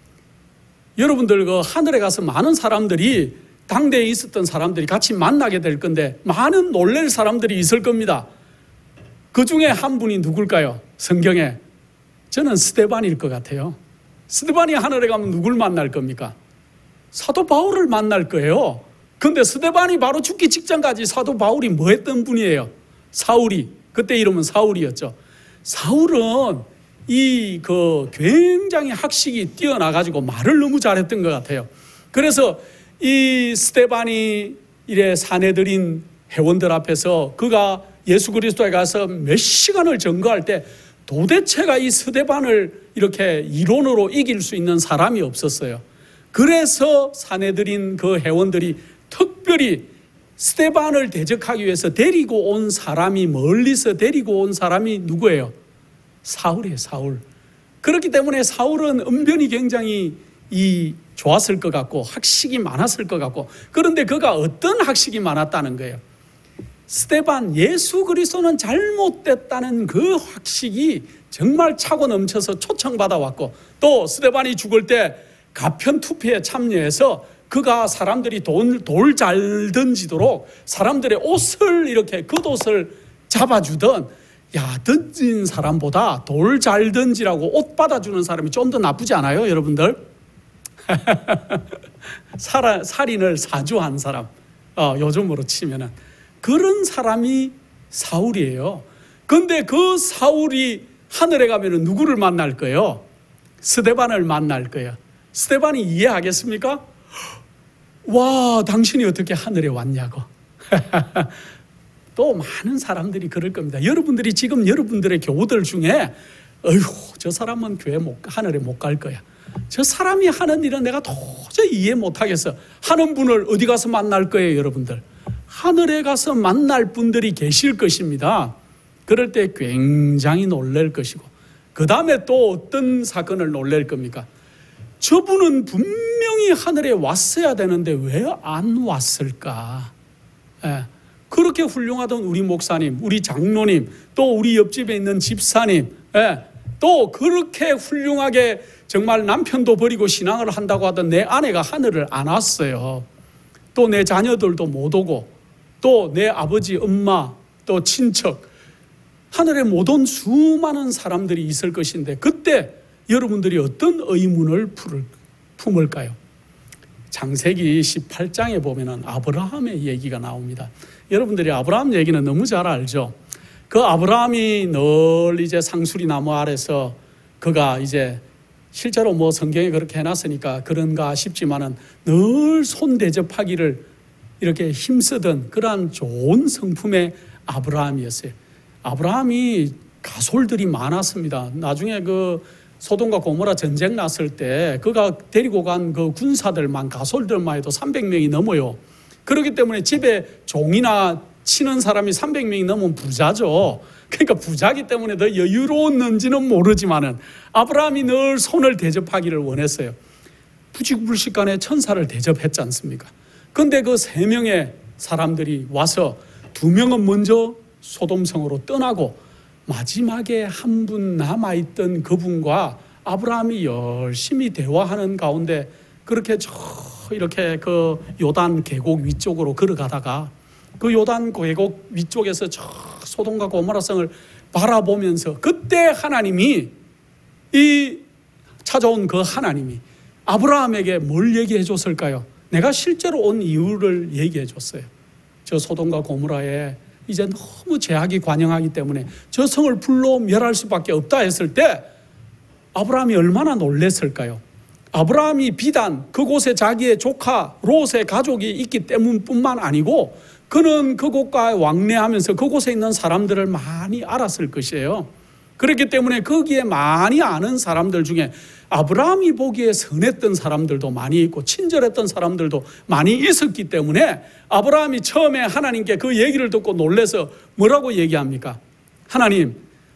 여러분들 그 하늘에 가서 많은 사람들이 당대에 있었던 사람들이 같이 만나게 될 건데 많은 놀랄 사람들이 있을 겁니다. 그 중에 한 분이 누굴까요? 성경에 저는 스데반일 것 같아요. 스데반이 하늘에 가면 누굴 만날 겁니까? 사도 바울을 만날 거예요. 근데 스데반이 바로 죽기 직전까지 사도 바울이 뭐 했던 분이에요? 사울이. 그때 이름은 사울이었죠. 사울은 이 그 굉장히 학식이 뛰어나가지고 말을 너무 잘했던 것 같아요. 그래서 이 스데반이 이래 사내들인 회원들 앞에서 그가 예수 그리스도에 가서 몇 시간을 증거할 때 도대체가 이 스데반을 이렇게 이론으로 이길 수 있는 사람이 없었어요. 그래서 사내들인 그 회원들이 특별히 스데반을 대적하기 위해서 데리고 온 사람이 멀리서 데리고 온 사람이 누구예요? 사울이에요. 사울. 그렇기 때문에 사울은 은변이 굉장히 이 좋았을 것 같고 학식이 많았을 것 같고 그런데 그가 어떤 학식이 많았다는 거예요? 스데반 예수 그리스도는 잘못됐다는 그 학식이 정말 차고 넘쳐서 초청받아 왔고 또 스데반이 죽을 때 가편 투표에 참여해서 그가 사람들이 돌 잘 던지도록 사람들의 옷을 이렇게 겉옷을 잡아주던 야 던진 사람보다 돌 잘 던지라고 옷 받아주는 사람이 좀 더 나쁘지 않아요 여러분들? 살, 살인을 사주한 사람 어, 요즘으로 치면은 그런 사람이 사울이에요. 그런데 그 사울이 하늘에 가면은 누구를 만날 거예요? 스데반을 만날 거예요. 스데반이 이해하겠습니까? 와, 당신이 어떻게 하늘에 왔냐고. 또 많은 사람들이 그럴 겁니다. 여러분들이 지금 여러분들의 교우들 중에 어휴, 저 사람은 교회 못, 하늘에 못 갈 거야. 저 사람이 하는 일은 내가 도저히 이해 못 하겠어. 하는 분을 어디 가서 만날 거예요, 여러분들? 하늘에 가서 만날 분들이 계실 것입니다. 그럴 때 굉장히 놀랄 것이고 그 다음에 또 어떤 사건을 놀랄 겁니까? 저분은 분명히 하늘에 왔어야 되는데 왜 안 왔을까? 예, 그렇게 훌륭하던 우리 목사님, 우리 장로님, 또 우리 옆집에 있는 집사님, 예, 또 그렇게 훌륭하게 정말 남편도 버리고 신앙을 한다고 하던 내 아내가 하늘을 안 왔어요. 또 내 자녀들도 못 오고 또 내 아버지, 엄마, 또 친척 하늘에 못 온 수많은 사람들이 있을 것인데 그때 여러분들이 어떤 의문을 품을까요? 창세기 십팔 장에 보면은 아브라함의 얘기가 나옵니다. 여러분들이 아브라함 얘기는 너무 잘 알죠. 그 아브라함이 늘 이제 상수리 나무 아래서 그가 이제 실제로 뭐 성경에 그렇게 해놨으니까 그런가 싶지만은 늘 손 대접하기를 이렇게 힘쓰던 그러한 좋은 성품의 아브라함이었어요. 아브라함이 가솔들이 많았습니다. 나중에 그 소돔과 고모라 전쟁 났을 때 그가 데리고 간 그 군사들만 가솔들만 해도 삼백 명이 넘어요. 그렇기 때문에 집에 종이나 치는 사람이 삼백 명이 넘으면 부자죠. 그러니까 부자기 때문에 더 여유로웠는지는 모르지만은 아브라함이 늘 손을 대접하기를 원했어요. 부지불식간에 천사를 대접했지 않습니까? 그런데 그 세 명의 사람들이 와서 두 명은 먼저 소돔성으로 떠나고 마지막에 한 분 남아있던 그분과 아브라함이 열심히 대화하는 가운데 그렇게 저 이렇게 그 요단 계곡 위쪽으로 걸어가다가 그 요단 계곡 위쪽에서 저 소돔과 고모라성을 바라보면서 그때 하나님이 이 찾아온 그 하나님이 아브라함에게 뭘 얘기해 줬을까요? 내가 실제로 온 이유를 얘기해 줬어요. 저 소돔과 고모라에 이제 너무 죄악이 관영하기 때문에 저 성을 불로 멸할 수밖에 없다 했을 때 아브라함이 얼마나 놀랐을까요? 아브라함이 비단 그곳에 자기의 조카 롯의 가족이 있기 때문뿐만 아니고 그는 그곳과 왕래하면서 그곳에 있는 사람들을 많이 알았을 것이에요. 그렇기 때문에 거기에 많이 아는 사람들 중에 아브라함이 보기에 선했던 사람들도 많이 있고 친절했던 사람들도 많이 있었기 때문에 아브라함이 처음에 하나님께 그 얘기를 듣고 놀라서 뭐라고 얘기합니까? 하나님,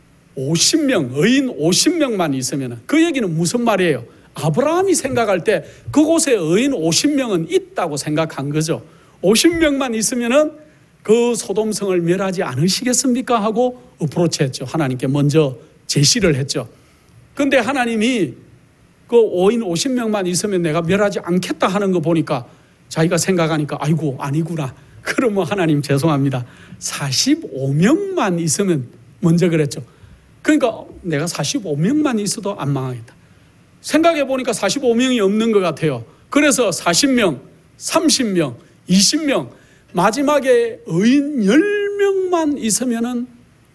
오십 명, 의인 오십 명만 있으면, 그 얘기는 무슨 말이에요? 아브라함이 생각할 때 그곳에 의인 오십 명은 있다고 생각한 거죠. 오십 명만 있으면은 그 소돔성을 멸하지 않으시겠습니까? 하고 어프로치했죠. 하나님께 먼저 제시를 했죠. 근데 하나님이 그 오인 오십 명만 있으면 내가 멸하지 않겠다 하는 거 보니까 자기가 생각하니까 아이고 아니구나. 그러면 하나님 죄송합니다. 사십오 명만 있으면 먼저 그랬죠. 그러니까 내가 사십오 명만 있어도 안 망하겠다. 생각해 보니까 사십오 명이 없는 것 같아요. 그래서 사십 명, 삼십 명, 이십 명, 마지막에 의인 십 명만 있으면은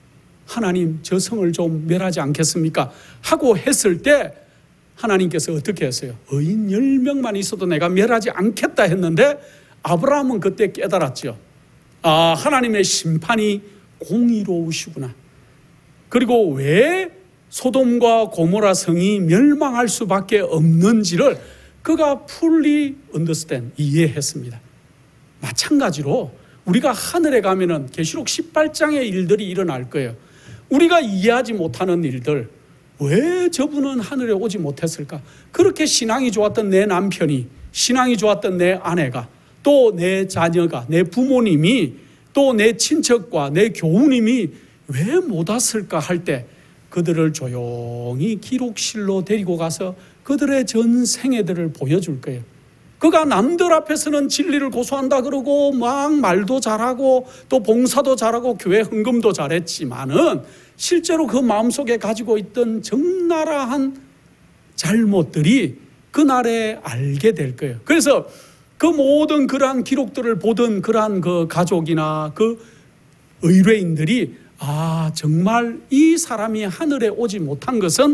하나님 저 성을 좀 멸하지 않겠습니까? 하고 했을 때 하나님께서 어떻게 했어요? 의인 십 명만 있어도 내가 멸하지 않겠다 했는데 아브라함은 그때 깨달았죠. 아, 하나님의 심판이 공의로우시구나. 그리고 왜 소돔과 고모라 성이 멸망할 수밖에 없는지를 그가 fully understand, 이해했습니다. 마찬가지로 우리가 하늘에 가면은 계시록 십팔 장의 일들이 일어날 거예요. 우리가 이해하지 못하는 일들, 왜 저분은 하늘에 오지 못했을까? 그렇게 신앙이 좋았던 내 남편이, 신앙이 좋았던 내 아내가, 또 내 자녀가, 내 부모님이, 또 내 친척과 내 교우님이 왜 못 왔을까 할 때 그들을 조용히 기록실로 데리고 가서 그들의 전 생애들을 보여줄 거예요. 그가 남들 앞에서는 진리를 고소한다 그러고 막 말도 잘하고 또 봉사도 잘하고 교회 헌금도 잘했지만은 실제로 그 마음속에 가지고 있던 적나라한 잘못들이 그날에 알게 될 거예요. 그래서 그 모든 그러한 기록들을 보던 그러한 그 가족이나 그 의뢰인들이 아, 정말 이 사람이 하늘에 오지 못한 것은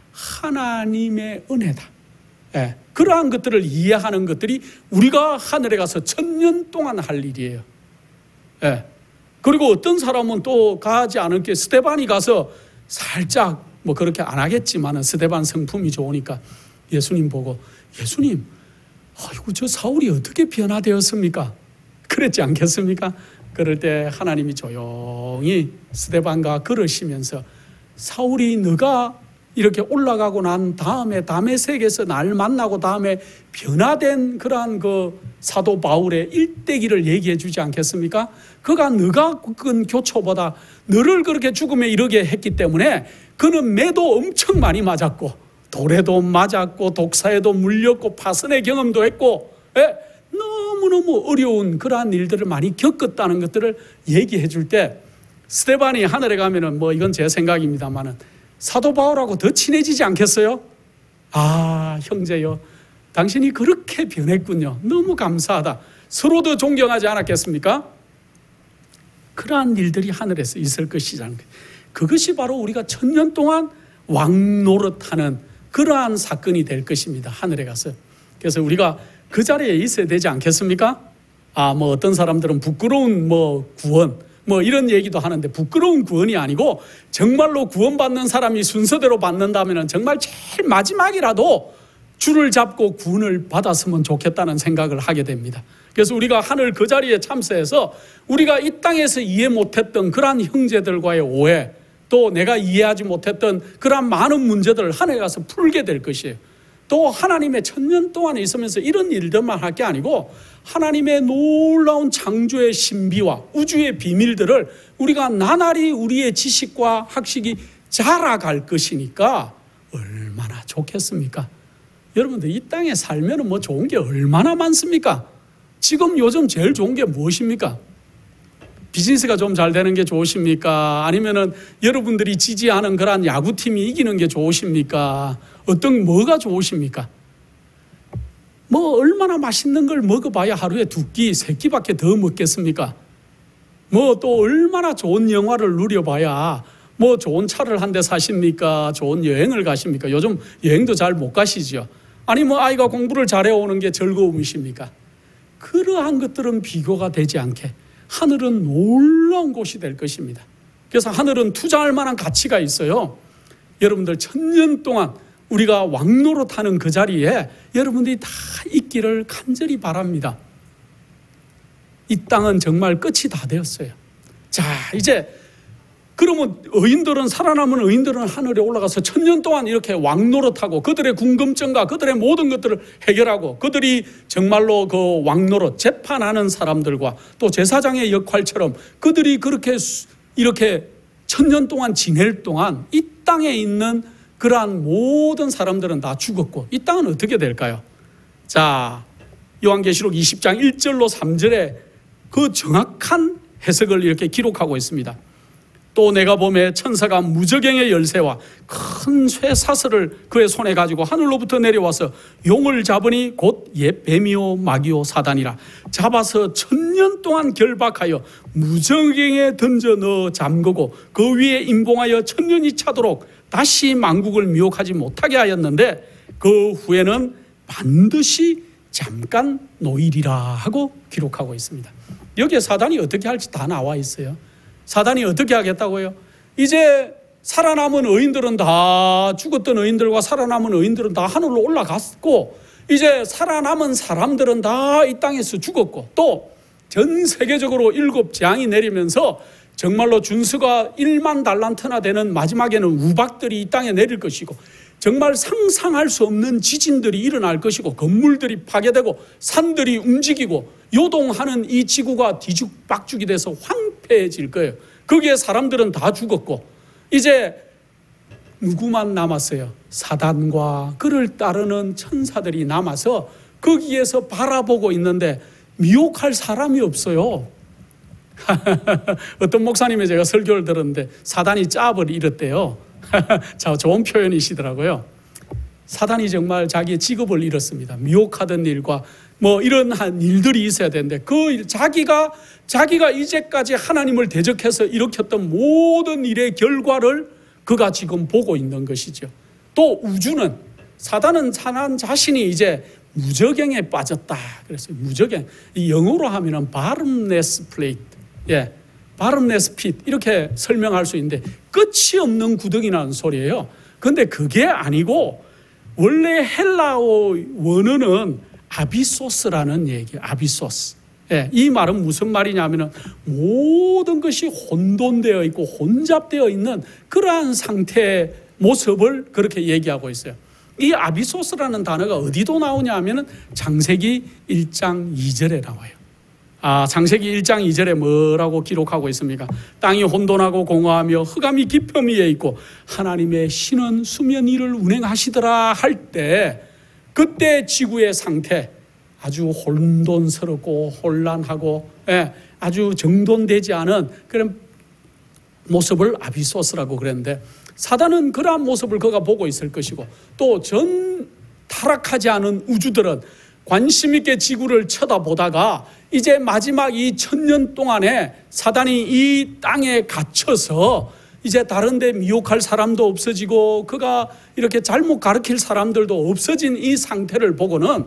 하나님의 은혜다. 예, 그러한 것들을 이해하는 것들이 우리가 하늘에 가서 천년 동안 할 일이에요. 예, 그리고 어떤 사람은 또 가지 않을 게 스데반이 가서 살짝 뭐 그렇게 안 하겠지만은 스데반 성품이 좋으니까 예수님 보고 예수님, 아이고 저 사울이 어떻게 변화되었습니까? 그랬지 않겠습니까? 그럴 때 하나님이 조용히 스데반과 걸으시면서 사울이 너가 이렇게 올라가고 난 다음에 다메섹에서 날 만나고 다음에 변화된 그러한 그 사도 바울의 일대기를 얘기해 주지 않겠습니까? 그가 너가 끈 교초보다 너를 그렇게 죽음에 이르게 했기 때문에 그는 매도 엄청 많이 맞았고 돌에도 맞았고 독사에도 물렸고 파선의 경험도 했고 예? 너무너무 어려운 그러한 일들을 많이 겪었다는 것들을 얘기해 줄 때 스데반이 하늘에 가면은 뭐 이건 제 생각입니다만은 사도 바울하고 더 친해지지 않겠어요? 아, 형제요, 당신이 그렇게 변했군요. 너무 감사하다. 서로 더 존경하지 않았겠습니까? 그러한 일들이 하늘에서 있을 것이라는 거예요. 그것이 바로 우리가 천년 동안 왕노릇하는 그러한 사건이 될 것입니다. 하늘에 가서. 그래서 우리가 그 자리에 있어야 되지 않겠습니까? 아, 뭐 어떤 사람들은 부끄러운 뭐 구원, 뭐 이런 얘기도 하는데 부끄러운 구원이 아니고 정말로 구원받는 사람이 순서대로 받는다면 정말 제일 마지막이라도 줄을 잡고 구원을 받았으면 좋겠다는 생각을 하게 됩니다. 그래서 우리가 하늘 그 자리에 참석해서 우리가 이 땅에서 이해 못했던 그러한 형제들과의 오해, 또 내가 이해하지 못했던 그러한 많은 문제들을 하늘에 가서 풀게 될 것이에요. 또 하나님의 천년 동안 있으면서 이런 일들만 할 게 아니고 하나님의 놀라운 창조의 신비와 우주의 비밀들을 우리가 나날이 우리의 지식과 학식이 자라갈 것이니까 얼마나 좋겠습니까? 여러분들 이 땅에 살면 뭐 좋은 게 얼마나 많습니까? 지금 요즘 제일 좋은 게 무엇입니까? 비즈니스가 좀 잘 되는 게 좋으십니까? 아니면은 여러분들이 지지하는 그런 야구팀이 이기는 게 좋으십니까? 어떤 뭐가 좋으십니까? 뭐 얼마나 맛있는 걸 먹어봐야 하루에 두 끼, 세 끼밖에 더 먹겠습니까? 뭐 또 얼마나 좋은 영화를 누려봐야 뭐 좋은 차를 한 대 사십니까? 좋은 여행을 가십니까? 요즘 여행도 잘 못 가시죠. 아니 뭐 아이가 공부를 잘해오는 게 즐거움이십니까? 그러한 것들은 비교가 되지 않게 하늘은 놀라운 곳이 될 것입니다. 그래서 하늘은 투자할 만한 가치가 있어요. 여러분들 천년 동안 우리가 왕노릇하는 그 자리에 여러분들이 다 있기를 간절히 바랍니다. 이 땅은 정말 끝이 다 되었어요. 자, 이제 그러면 의인들은, 살아남은 의인들은 하늘에 올라가서 천년 동안 이렇게 왕노릇하고 그들의 궁금증과 그들의 모든 것들을 해결하고, 그들이 정말로 그 왕노릇 재판하는 사람들과 또 제사장의 역할처럼 그들이 그렇게 이렇게 천년 동안 지낼 동안 이 땅에 있는 그러한 모든 사람들은 다 죽었고, 이 땅은 어떻게 될까요? 자, 요한계시록 이십 장 일 절로 삼 절에 그 정확한 해석을 이렇게 기록하고 있습니다. 또 내가 보매 천사가 무저갱의 열쇠와 큰 쇠사슬을 그의 손에 가지고 하늘로부터 내려와서 용을 잡으니 곧 옛 뱀이요 마귀요 사단이라. 잡아서 천년 동안 결박하여 무저갱에 던져 넣어 잠그고 그 위에 임봉하여 천년이 차도록 다시 만국을 미혹하지 못하게 하였는데, 그 후에는 반드시 잠깐 노일이라 하고 기록하고 있습니다. 여기에 사단이 어떻게 할지 다 나와 있어요. 사단이 어떻게 하겠다고요? 이제 살아남은 의인들은 다, 죽었던 의인들과 살아남은 의인들은 다 하늘로 올라갔고, 이제 살아남은 사람들은 다 이 땅에서 죽었고, 또 전 세계적으로 일곱 재앙이 내리면서 정말로 준수가 일만 달란트나 되는 마지막에는 우박들이 이 땅에 내릴 것이고, 정말 상상할 수 없는 지진들이 일어날 것이고, 건물들이 파괴되고 산들이 움직이고 요동하는 이 지구가 뒤죽박죽이 돼서 황폐해질 거예요. 거기에 사람들은 다 죽었고, 이제 누구만 남았어요? 사단과 그를 따르는 천사들이 남아서 거기에서 바라보고 있는데 미혹할 사람이 없어요. 어떤 목사님이 제가 설교를 들었는데 사단이 짭을 잃었대요. 자, 좋은 표현이시더라고요. 사단이 정말 자기의 직업을 잃었습니다. 미혹하던 일과 뭐 이런 한 일들이 있어야 되는데, 그 일, 자기가 자기가 이제까지 하나님을 대적해서 일으켰던 모든 일의 결과를 그가 지금 보고 있는 것이죠. 또 우주는, 사단은 사단 자신이 이제 무저갱에 빠졌다 그랬어요. 무저갱, 이 영어로 하면은 bottomless pit, 예, bottomless pit 이렇게 설명할 수 있는데 끝이 없는 구덩이라는 소리예요. 그런데 그게 아니고 원래 헬라어 원어는 아비소스라는 얘기예요. 아비소스. 예, 이 말은 무슨 말이냐면은 모든 것이 혼돈되어 있고 혼잡되어 있는 그러한 상태의 모습을 그렇게 얘기하고 있어요. 이 아비소스라는 단어가 어디도 나오냐 하면은 창세기 일 장 이 절에 나와요. 아, 창세기 일 장 이 절에 뭐라고 기록하고 있습니까? 땅이 혼돈하고 공허하며 흑암이 깊음 위에 있고 하나님의 신은 수면 위를 운행하시더라 할 때, 그때 지구의 상태 아주 혼돈스럽고 혼란하고, 예, 아주 정돈되지 않은 그런 모습을 아비소스라고 그랬는데, 사단은 그러한 모습을 그가 보고 있을 것이고, 또 전 타락하지 않은 우주들은 관심 있게 지구를 쳐다보다가 이제 마지막 이 천년 동안에 사단이 이 땅에 갇혀서 이제 다른 데 미혹할 사람도 없어지고 그가 이렇게 잘못 가르칠 사람들도 없어진 이 상태를 보고는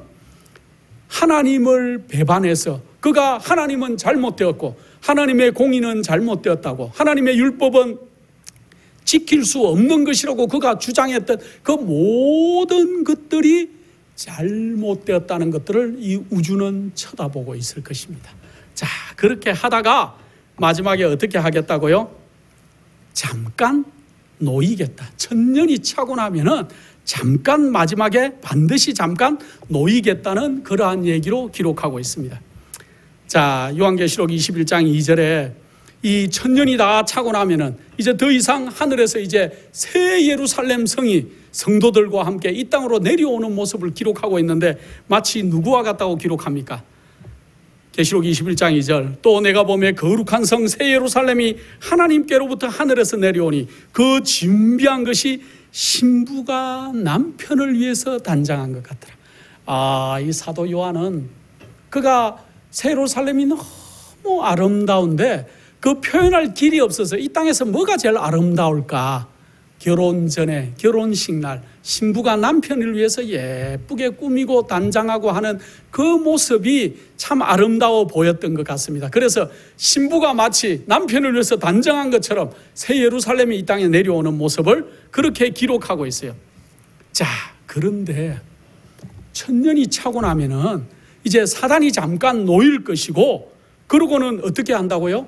하나님을 배반해서, 그가 하나님은 잘못되었고 하나님의 공의는 잘못되었다고, 하나님의 율법은 지킬 수 없는 것이라고 그가 주장했던 그 모든 것들이 잘못되었다는 것들을 이 우주는 쳐다보고 있을 것입니다. 자, 그렇게 하다가 마지막에 어떻게 하겠다고요? 잠깐 놓이겠다. 천년이 차고 나면은 잠깐, 마지막에 반드시 잠깐 놓이겠다는 그러한 얘기로 기록하고 있습니다. 자, 요한계시록 이십일 장 이 절에 이 천년이 다 차고 나면은 이제 더 이상 하늘에서 이제 새 예루살렘 성이 성도들과 함께 이 땅으로 내려오는 모습을 기록하고 있는데, 마치 누구와 같다고 기록합니까? 계시록 이십일 장 이 절, 또 내가 보매 거룩한 성 새 예루살렘이 하나님께로부터 하늘에서 내려오니 그 준비한 것이 신부가 남편을 위해서 단장한 것 같더라. 아, 이 사도 요한은 그가 새 예루살렘이 너무 아름다운데 그 표현할 길이 없어서 이 땅에서 뭐가 제일 아름다울까 결혼 전에 결혼식 날 신부가 남편을 위해서 예쁘게 꾸미고 단장하고 하는 그 모습이 참 아름다워 보였던 것 같습니다. 그래서 신부가 마치 남편을 위해서 단장한 것처럼 새 예루살렘이 이 땅에 내려오는 모습을 그렇게 기록하고 있어요. 자, 그런데 천년이 차고 나면은 이제 사단이 잠깐 놓일 것이고, 그러고는 어떻게 한다고요?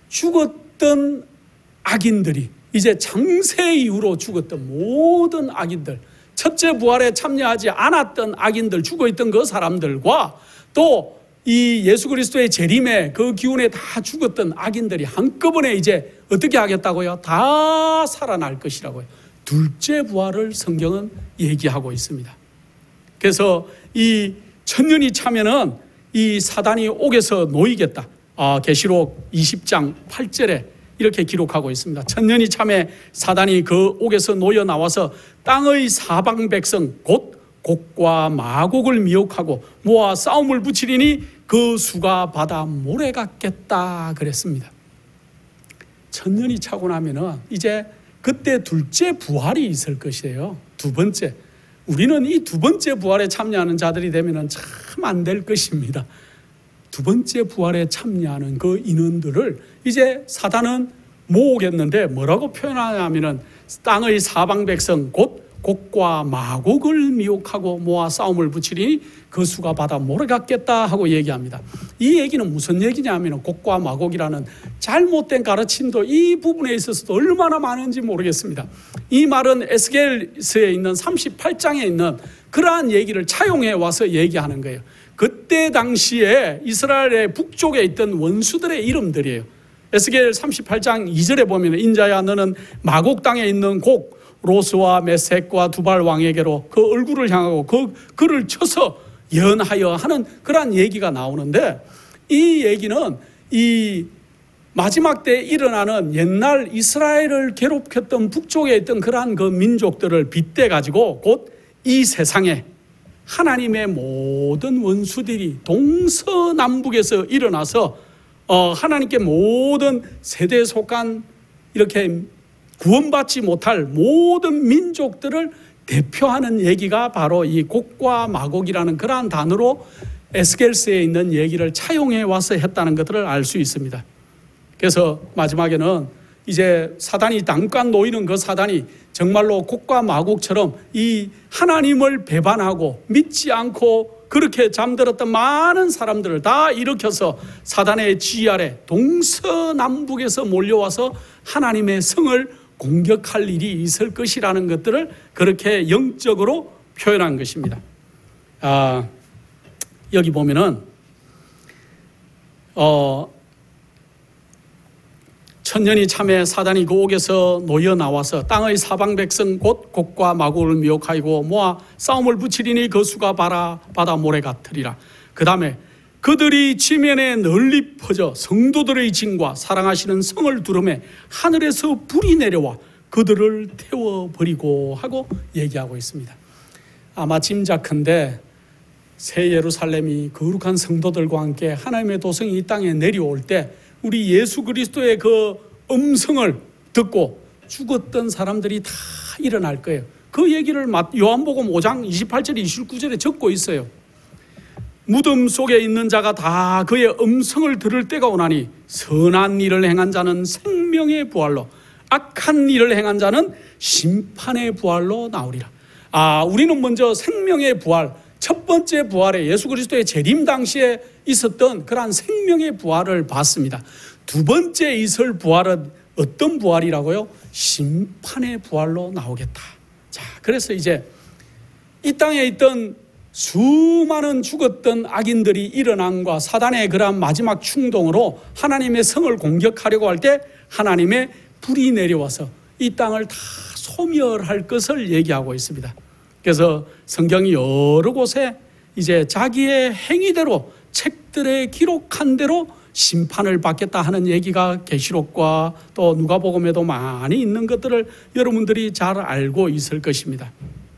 죽었던 악인들이, 이제 창세 이후로 죽었던 모든 악인들, 첫째 부활에 참여하지 않았던 악인들, 죽어있던 그 사람들과 또 이 예수 그리스도의 재림에 그 기운에 다 죽었던 악인들이 한꺼번에 이제 어떻게 하겠다고요? 다 살아날 것이라고요. 둘째 부활을 성경은 얘기하고 있습니다. 그래서 이 천년이 차면은 이 사단이 옥에서 놓이겠다. 아, 계시록 이십 장 팔 절에 이렇게 기록하고 있습니다. 천년이 참에 사단이 그 옥에서 놓여 나와서 땅의 사방 백성 곧 곡과 마곡을 미혹하고 모아 싸움을 붙이리니 그 수가 바다 모래 같겠다 그랬습니다. 천년이 차고 나면은 이제 그때 둘째 부활이 있을 것이에요. 두 번째. 우리는 이 두 번째 부활에 참여하는 자들이 되면은 참 안 될 것입니다. 두 번째 부활에 참여하는 그 인원들을 이제 사단은 모으겠는데 뭐라고 표현하냐면은 땅의 사방 백성 곧 곡과 마곡을 미혹하고 모아 싸움을 붙이리니 그 수가 바다 모래 같겠다 하고 얘기합니다. 이 얘기는 무슨 얘기냐면 곡과 마곡이라는 잘못된 가르침도 이 부분에 있어서도 얼마나 많은지 모르겠습니다. 이 말은 에스겔서에 있는 삼십팔 장에 있는 그러한 얘기를 차용해 와서 얘기하는 거예요. 그때 당시에 이스라엘의 북쪽에 있던 원수들의 이름들이에요. 에스겔 삼십팔 장 이 절에 보면 인자야 너는 마곡 땅에 있는 곡 로스와 메섹과 두발 왕에게로 그 얼굴을 향하고 그 그를 쳐서 예언하여 하는 그러한 얘기가 나오는데, 이 얘기는 이 마지막 때 일어나는 옛날 이스라엘을 괴롭혔던 북쪽에 있던 그러한 그 민족들을 빗대 가지고 곧 이 세상에 하나님의 모든 원수들이 동서남북에서 일어나서 어, 하나님께 모든 세대에 속한 이렇게 구원받지 못할 모든 민족들을 대표하는 얘기가 바로 이 곡과 마곡이라는 그러한 단어로 에스겔서에 있는 얘기를 차용해 와서 했다는 것들을 알 수 있습니다. 그래서 마지막에는 이제 사단이 잠깐 놓이는 그 사단이 정말로 곡과 마곡처럼 이 하나님을 배반하고 믿지 않고 그렇게 잠들었던 많은 사람들을 다 일으켜서 사단의 지휘 아래 동서남북에서 몰려와서 하나님의 성을 공격할 일이 있을 것이라는 것들을 그렇게 영적으로 표현한 것입니다. 아, 여기 보면은 어, 천년이 참에 사단이 그 옥에서 놓여 나와서 땅의 사방 백성 곧 곡과 마곡을 미혹하고 모아 싸움을 붙이리니 그 수가 바다, 바다 모래 같으리라. 그 다음에 그들이 지면에 널리 퍼져 성도들의 진과 사랑하시는 성을 두름에 하늘에서 불이 내려와 그들을 태워버리고 하고 얘기하고 있습니다. 아마 짐작컨대 새 예루살렘이 거룩한 성도들과 함께 하나님의 도성이 이 땅에 내려올 때 우리 예수 그리스도의 그 음성을 듣고 죽었던 사람들이 다 일어날 거예요. 그 얘기를 요한복음 오 장 이십팔 절 이십구 절에 적고 있어요. 무덤 속에 있는 자가 다 그의 음성을 들을 때가 오나니 선한 일을 행한 자는 생명의 부활로 악한 일을 행한 자는 심판의 부활로 나오리라. 아, 우리는 먼저 생명의 부활, 첫 번째 부활에 예수 그리스도의 재림 당시에 있었던 그러한 생명의 부활을 봤습니다. 두 번째 있을 부활은 어떤 부활이라고요? 심판의 부활로 나오겠다. 자, 그래서 이제 이 땅에 있던 수많은 죽었던 악인들이 일어남과 사단의 그러한 마지막 충동으로 하나님의 성을 공격하려고 할 때 하나님의 불이 내려와서 이 땅을 다 소멸할 것을 얘기하고 있습니다. 그래서 성경이 여러 곳에 이제 자기의 행위대로 책들에 기록한 대로 심판을 받겠다 하는 얘기가 계시록과 또 누가복음에도 많이 있는 것들을 여러분들이 잘 알고 있을 것입니다.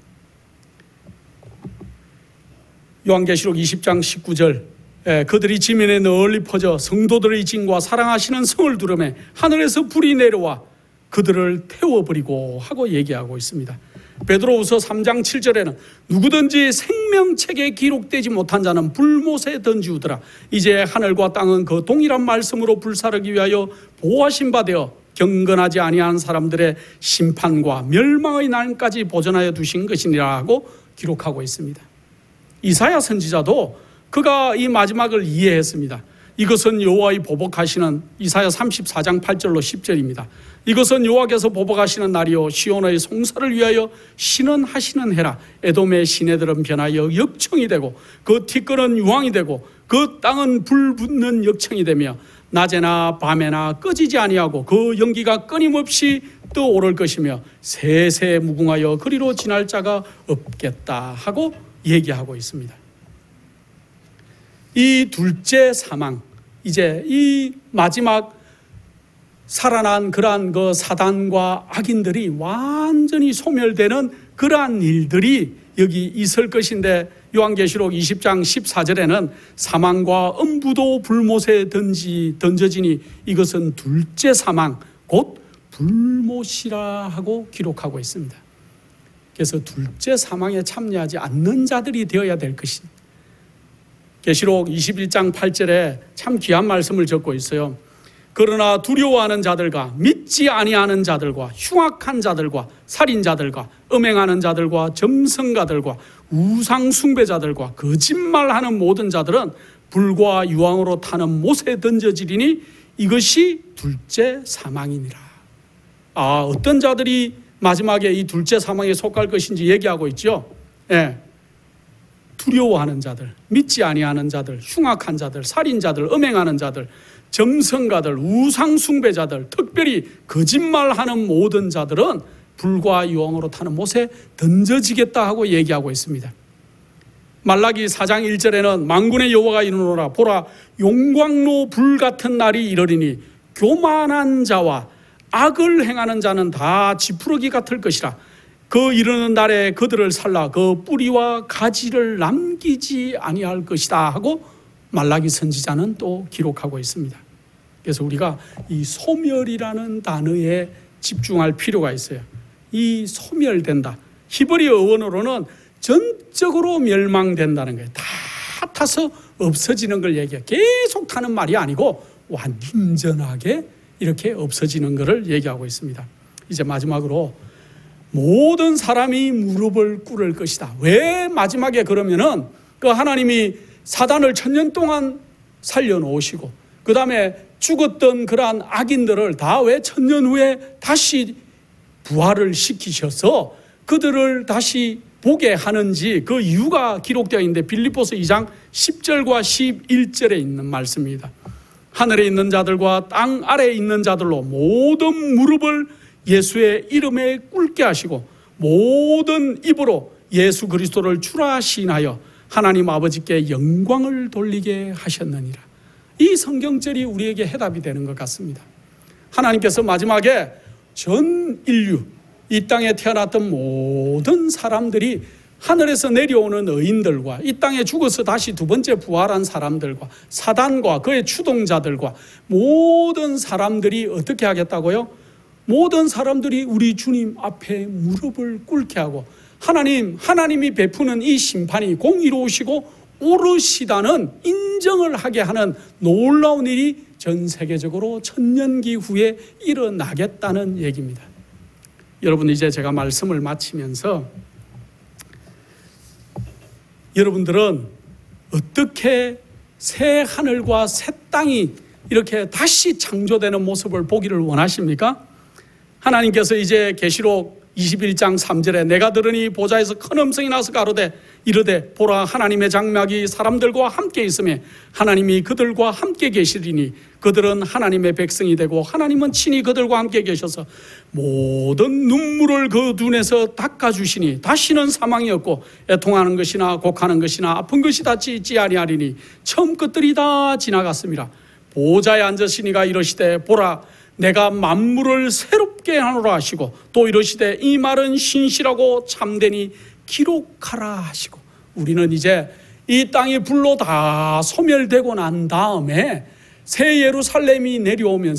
요한계시록 이십 장 십구 절 그들이 지면에 널리 퍼져 성도들의 진과 사랑하시는 성을 두름에 하늘에서 불이 내려와 그들을 태워버리고 하고 얘기하고 있습니다. 베드로후서 삼 장 칠 절에는 누구든지 생명책에 기록되지 못한 자는 불못에 던지우더라. 이제 하늘과 땅은 그 동일한 말씀으로 불사르기 위하여 보호하신 바 되어 경건하지 아니한 사람들의 심판과 멸망의 날까지 보존하여 두신 것이니라 하고 기록하고 있습니다. 이사야 선지자도 그가 이 마지막을 이해했습니다. 이것은 여호와의 보복하시는, 이사야 삼십사 장 팔 절로 십 절입니다. 이것은 여호와께서 보복하시는 날이요 시온의 송사를 위하여 신원하시는 해라. 에돔의 시내들은 변하여 역청이 되고 그 티끌은 유황이 되고 그 땅은 불붙는 역청이 되며 낮에나 밤에나 꺼지지 아니하고 그 연기가 끊임없이 떠오를 것이며 세세 무궁하여 그리로 지날 자가 없겠다 하고 얘기하고 있습니다. 이 둘째 사망, 이제 이 마지막 살아난 그러한 그 사단과 악인들이 완전히 소멸되는 그러한 일들이 여기 있을 것인데, 요한계시록 이십 장 십사 절에는 사망과 음부도 불못에 던지, 던져지니 이것은 둘째 사망 곧 불못이라 하고 기록하고 있습니다. 그래서 둘째 사망에 참여하지 않는 자들이 되어야 될 것이, 계시록 이십일 장 팔 절에 참 귀한 말씀을 적고 있어요. 그러나 두려워하는 자들과 믿지 아니하는 자들과 흉악한 자들과 살인자들과 음행하는 자들과 점성가들과 우상 숭배자들과 거짓말하는 모든 자들은 불과 유황으로 타는 못에 던져지리니 이것이 둘째 사망이니라. 아, 어떤 자들이 마지막에 이 둘째 사망에 속할 것인지 얘기하고 있죠. 예. 두려워하는 자들, 믿지 아니하는 자들, 흉악한 자들, 살인자들, 음행하는 자들, 점성가들, 우상 숭배자들, 특별히 거짓말하는 모든 자들은 불과 유황으로 타는 못에 던져지겠다 하고 얘기하고 있습니다. 말라기 사 장 일 절에는 만군의 여호와가 이르노라. 보라, 용광로 불 같은 날이 이르리니 교만한 자와 악을 행하는 자는 다 지푸러기 같을 것이라. 그 이르는 날에 그들을 살라 그 뿌리와 가지를 남기지 아니할 것이다 하고 말라기 선지자는 또 기록하고 있습니다. 그래서 우리가 이 소멸이라는 단어에 집중할 필요가 있어요. 이 소멸된다, 히브리어 원어로는 전적으로 멸망된다는 거예요. 다 타서 없어지는 걸 얘기해요. 계속 타는 말이 아니고 완전하게 이렇게 없어지는 것을 얘기하고 있습니다. 이제 마지막으로 모든 사람이 무릎을 꿇을 것이다. 왜 마지막에 그러면은 그 하나님이 사단을 천년 동안 살려놓으시고 그 다음에 죽었던 그러한 악인들을 다 왜 천년 후에 다시 부활을 시키셔서 그들을 다시 보게 하는지 그 이유가 기록되어 있는데, 빌립보서 이 장 십 절과 십일 절에 있는 말씀입니다. 하늘에 있는 자들과 땅 아래에 있는 자들로 모든 무릎을 예수의 이름에 꿇게 하시고 모든 입으로 예수 그리스도를 주라 시인하여 하나님 아버지께 영광을 돌리게 하셨느니라. 이 성경절이 우리에게 해답이 되는 것 같습니다. 하나님께서 마지막에 전 인류, 이 땅에 태어났던 모든 사람들이 하늘에서 내려오는 의인들과 이 땅에 죽어서 다시 두 번째 부활한 사람들과 사단과 그의 추동자들과 모든 사람들이 어떻게 하겠다고요? 모든 사람들이 우리 주님 앞에 무릎을 꿇게 하고 하나님, 하나님이 베푸는 이 심판이 공의로우시고 옳으시다는 인정을 하게 하는 놀라운 일이 전 세계적으로 천년기 후에 일어나겠다는 얘기입니다. 여러분, 이제 제가 말씀을 마치면서 여러분들은 어떻게 새 하늘과 새 땅이 이렇게 다시 창조되는 모습을 보기를 원하십니까? 하나님께서 이제 계시록 이십일 장 삼 절에 내가 들으니 보좌에서 큰 음성이 나서 가로되 이르되 보라, 하나님의 장막이 사람들과 함께 있으며 하나님이 그들과 함께 계시리니 그들은 하나님의 백성이 되고 하나님은 친히 그들과 함께 계셔서 모든 눈물을 그 눈에서 닦아주시니 다시는 사망이 없고 애통하는 것이나 곡하는 것이나 아픈 것이 닿지 있지 아니하리니 처음 것들이 다 지나갔습니다. 보좌에 앉으시니가 이러시되 보라, 내가 만물을 새롭게 하노라 하시고 또 이러시되 이 말은 신실하고 참되니 기록하라 하시고. 우리는 이제 이 땅이 불로 다 소멸되고 난 다음에 새 예루살렘이 내려오면서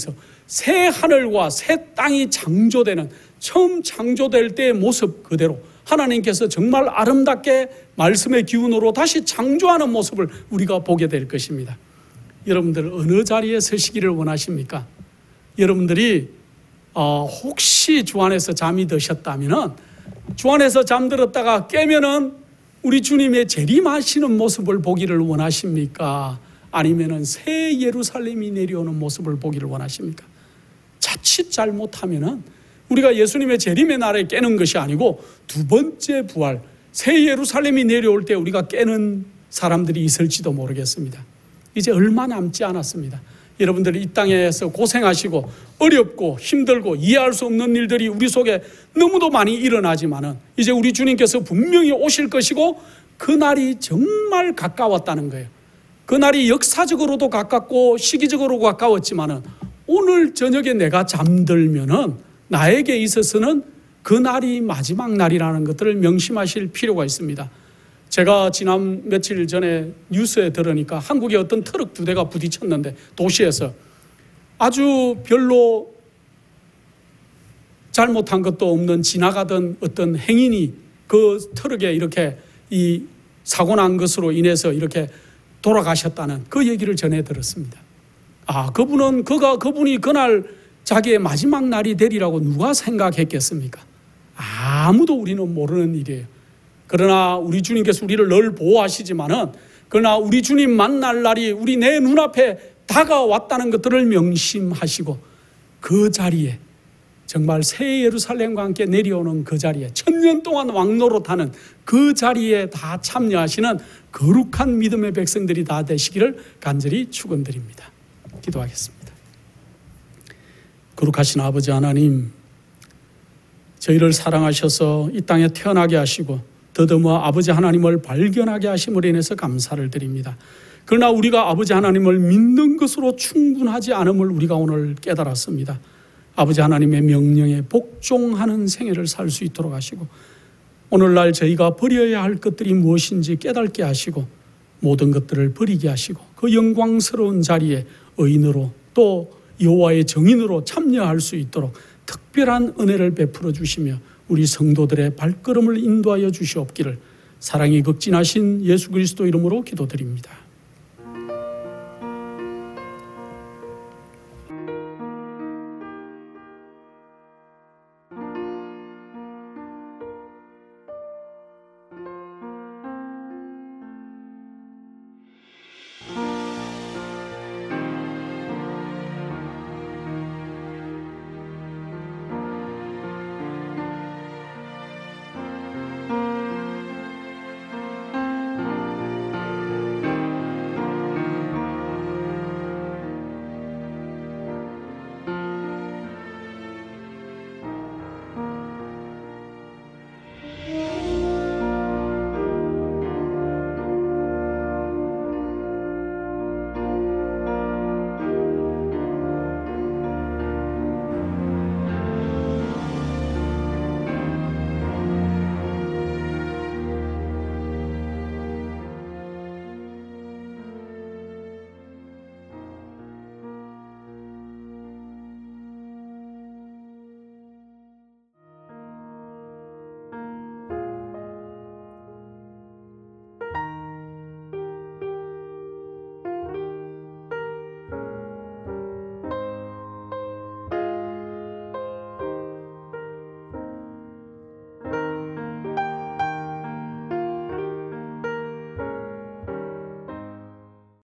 새 하늘과 새 땅이 창조되는, 처음 창조될 때의 모습 그대로 하나님께서 정말 아름답게 말씀의 기운으로 다시 창조하는 모습을 우리가 보게 될 것입니다. 여러분들 어느 자리에 서시기를 원하십니까? 여러분들이 어, 혹시 주 안에서 잠이 드셨다면 주 안에서 잠들었다가 깨면은 우리 주님의 재림하시는 모습을 보기를 원하십니까? 아니면은 새 예루살렘이 내려오는 모습을 보기를 원하십니까? 자칫 잘못하면은 우리가 예수님의 재림의 날에 깨는 것이 아니고 두 번째 부활, 새 예루살렘이 내려올 때 우리가 깨는 사람들이 있을지도 모르겠습니다. 이제 얼마 남지 않았습니다. 여러분들이 이 땅에서 고생하시고 어렵고 힘들고 이해할 수 없는 일들이 우리 속에 너무도 많이 일어나지만은 이제 우리 주님께서 분명히 오실 것이고 그날이 정말 가까웠다는 거예요. 그날이 역사적으로도 가깝고 시기적으로 가까웠지만은 오늘 저녁에 내가 잠들면은 나에게 있어서는 그날이 마지막 날이라는 것들을 명심하실 필요가 있습니다. 제가 지난 며칠 전에 뉴스에 들으니까 한국에 어떤 트럭 두 대가 부딪혔는데 도시에서 아주 별로 잘못한 것도 없는 지나가던 어떤 행인이 그 트럭에 이렇게 이 사고 난 것으로 인해서 이렇게 돌아가셨다는 그 얘기를 전해 들었습니다. 아, 그분은 그가 그분이 그날 자기의 마지막 날이 되리라고 누가 생각했겠습니까? 아무도 우리는 모르는 일이에요. 그러나 우리 주님께서 우리를 늘 보호하시지만은 그러나 우리 주님 만날 날이 우리 내 눈앞에 다가왔다는 것들을 명심하시고 그 자리에 정말 새 예루살렘과 함께 내려오는 그 자리에 천년 동안 왕노릇하는 그 자리에 다 참여하시는 거룩한 믿음의 백성들이 다 되시기를 간절히 축원드립니다. 기도하겠습니다. 거룩하신 아버지 하나님, 저희를 사랑하셔서 이 땅에 태어나게 하시고 더더머 아버지 하나님을 발견하게 하심으로 인해서 감사를 드립니다. 그러나 우리가 아버지 하나님을 믿는 것으로 충분하지 않음을 우리가 오늘 깨달았습니다. 아버지 하나님의 명령에 복종하는 생애를 살 수 있도록 하시고 오늘날 저희가 버려야 할 것들이 무엇인지 깨닫게 하시고 모든 것들을 버리게 하시고 그 영광스러운 자리에 의인으로 또 여호와의 정인으로 참여할 수 있도록 특별한 은혜를 베풀어 주시며 우리 성도들의 발걸음을 인도하여 주시옵기를 사랑이 극진하신 예수 그리스도 이름으로 기도드립니다.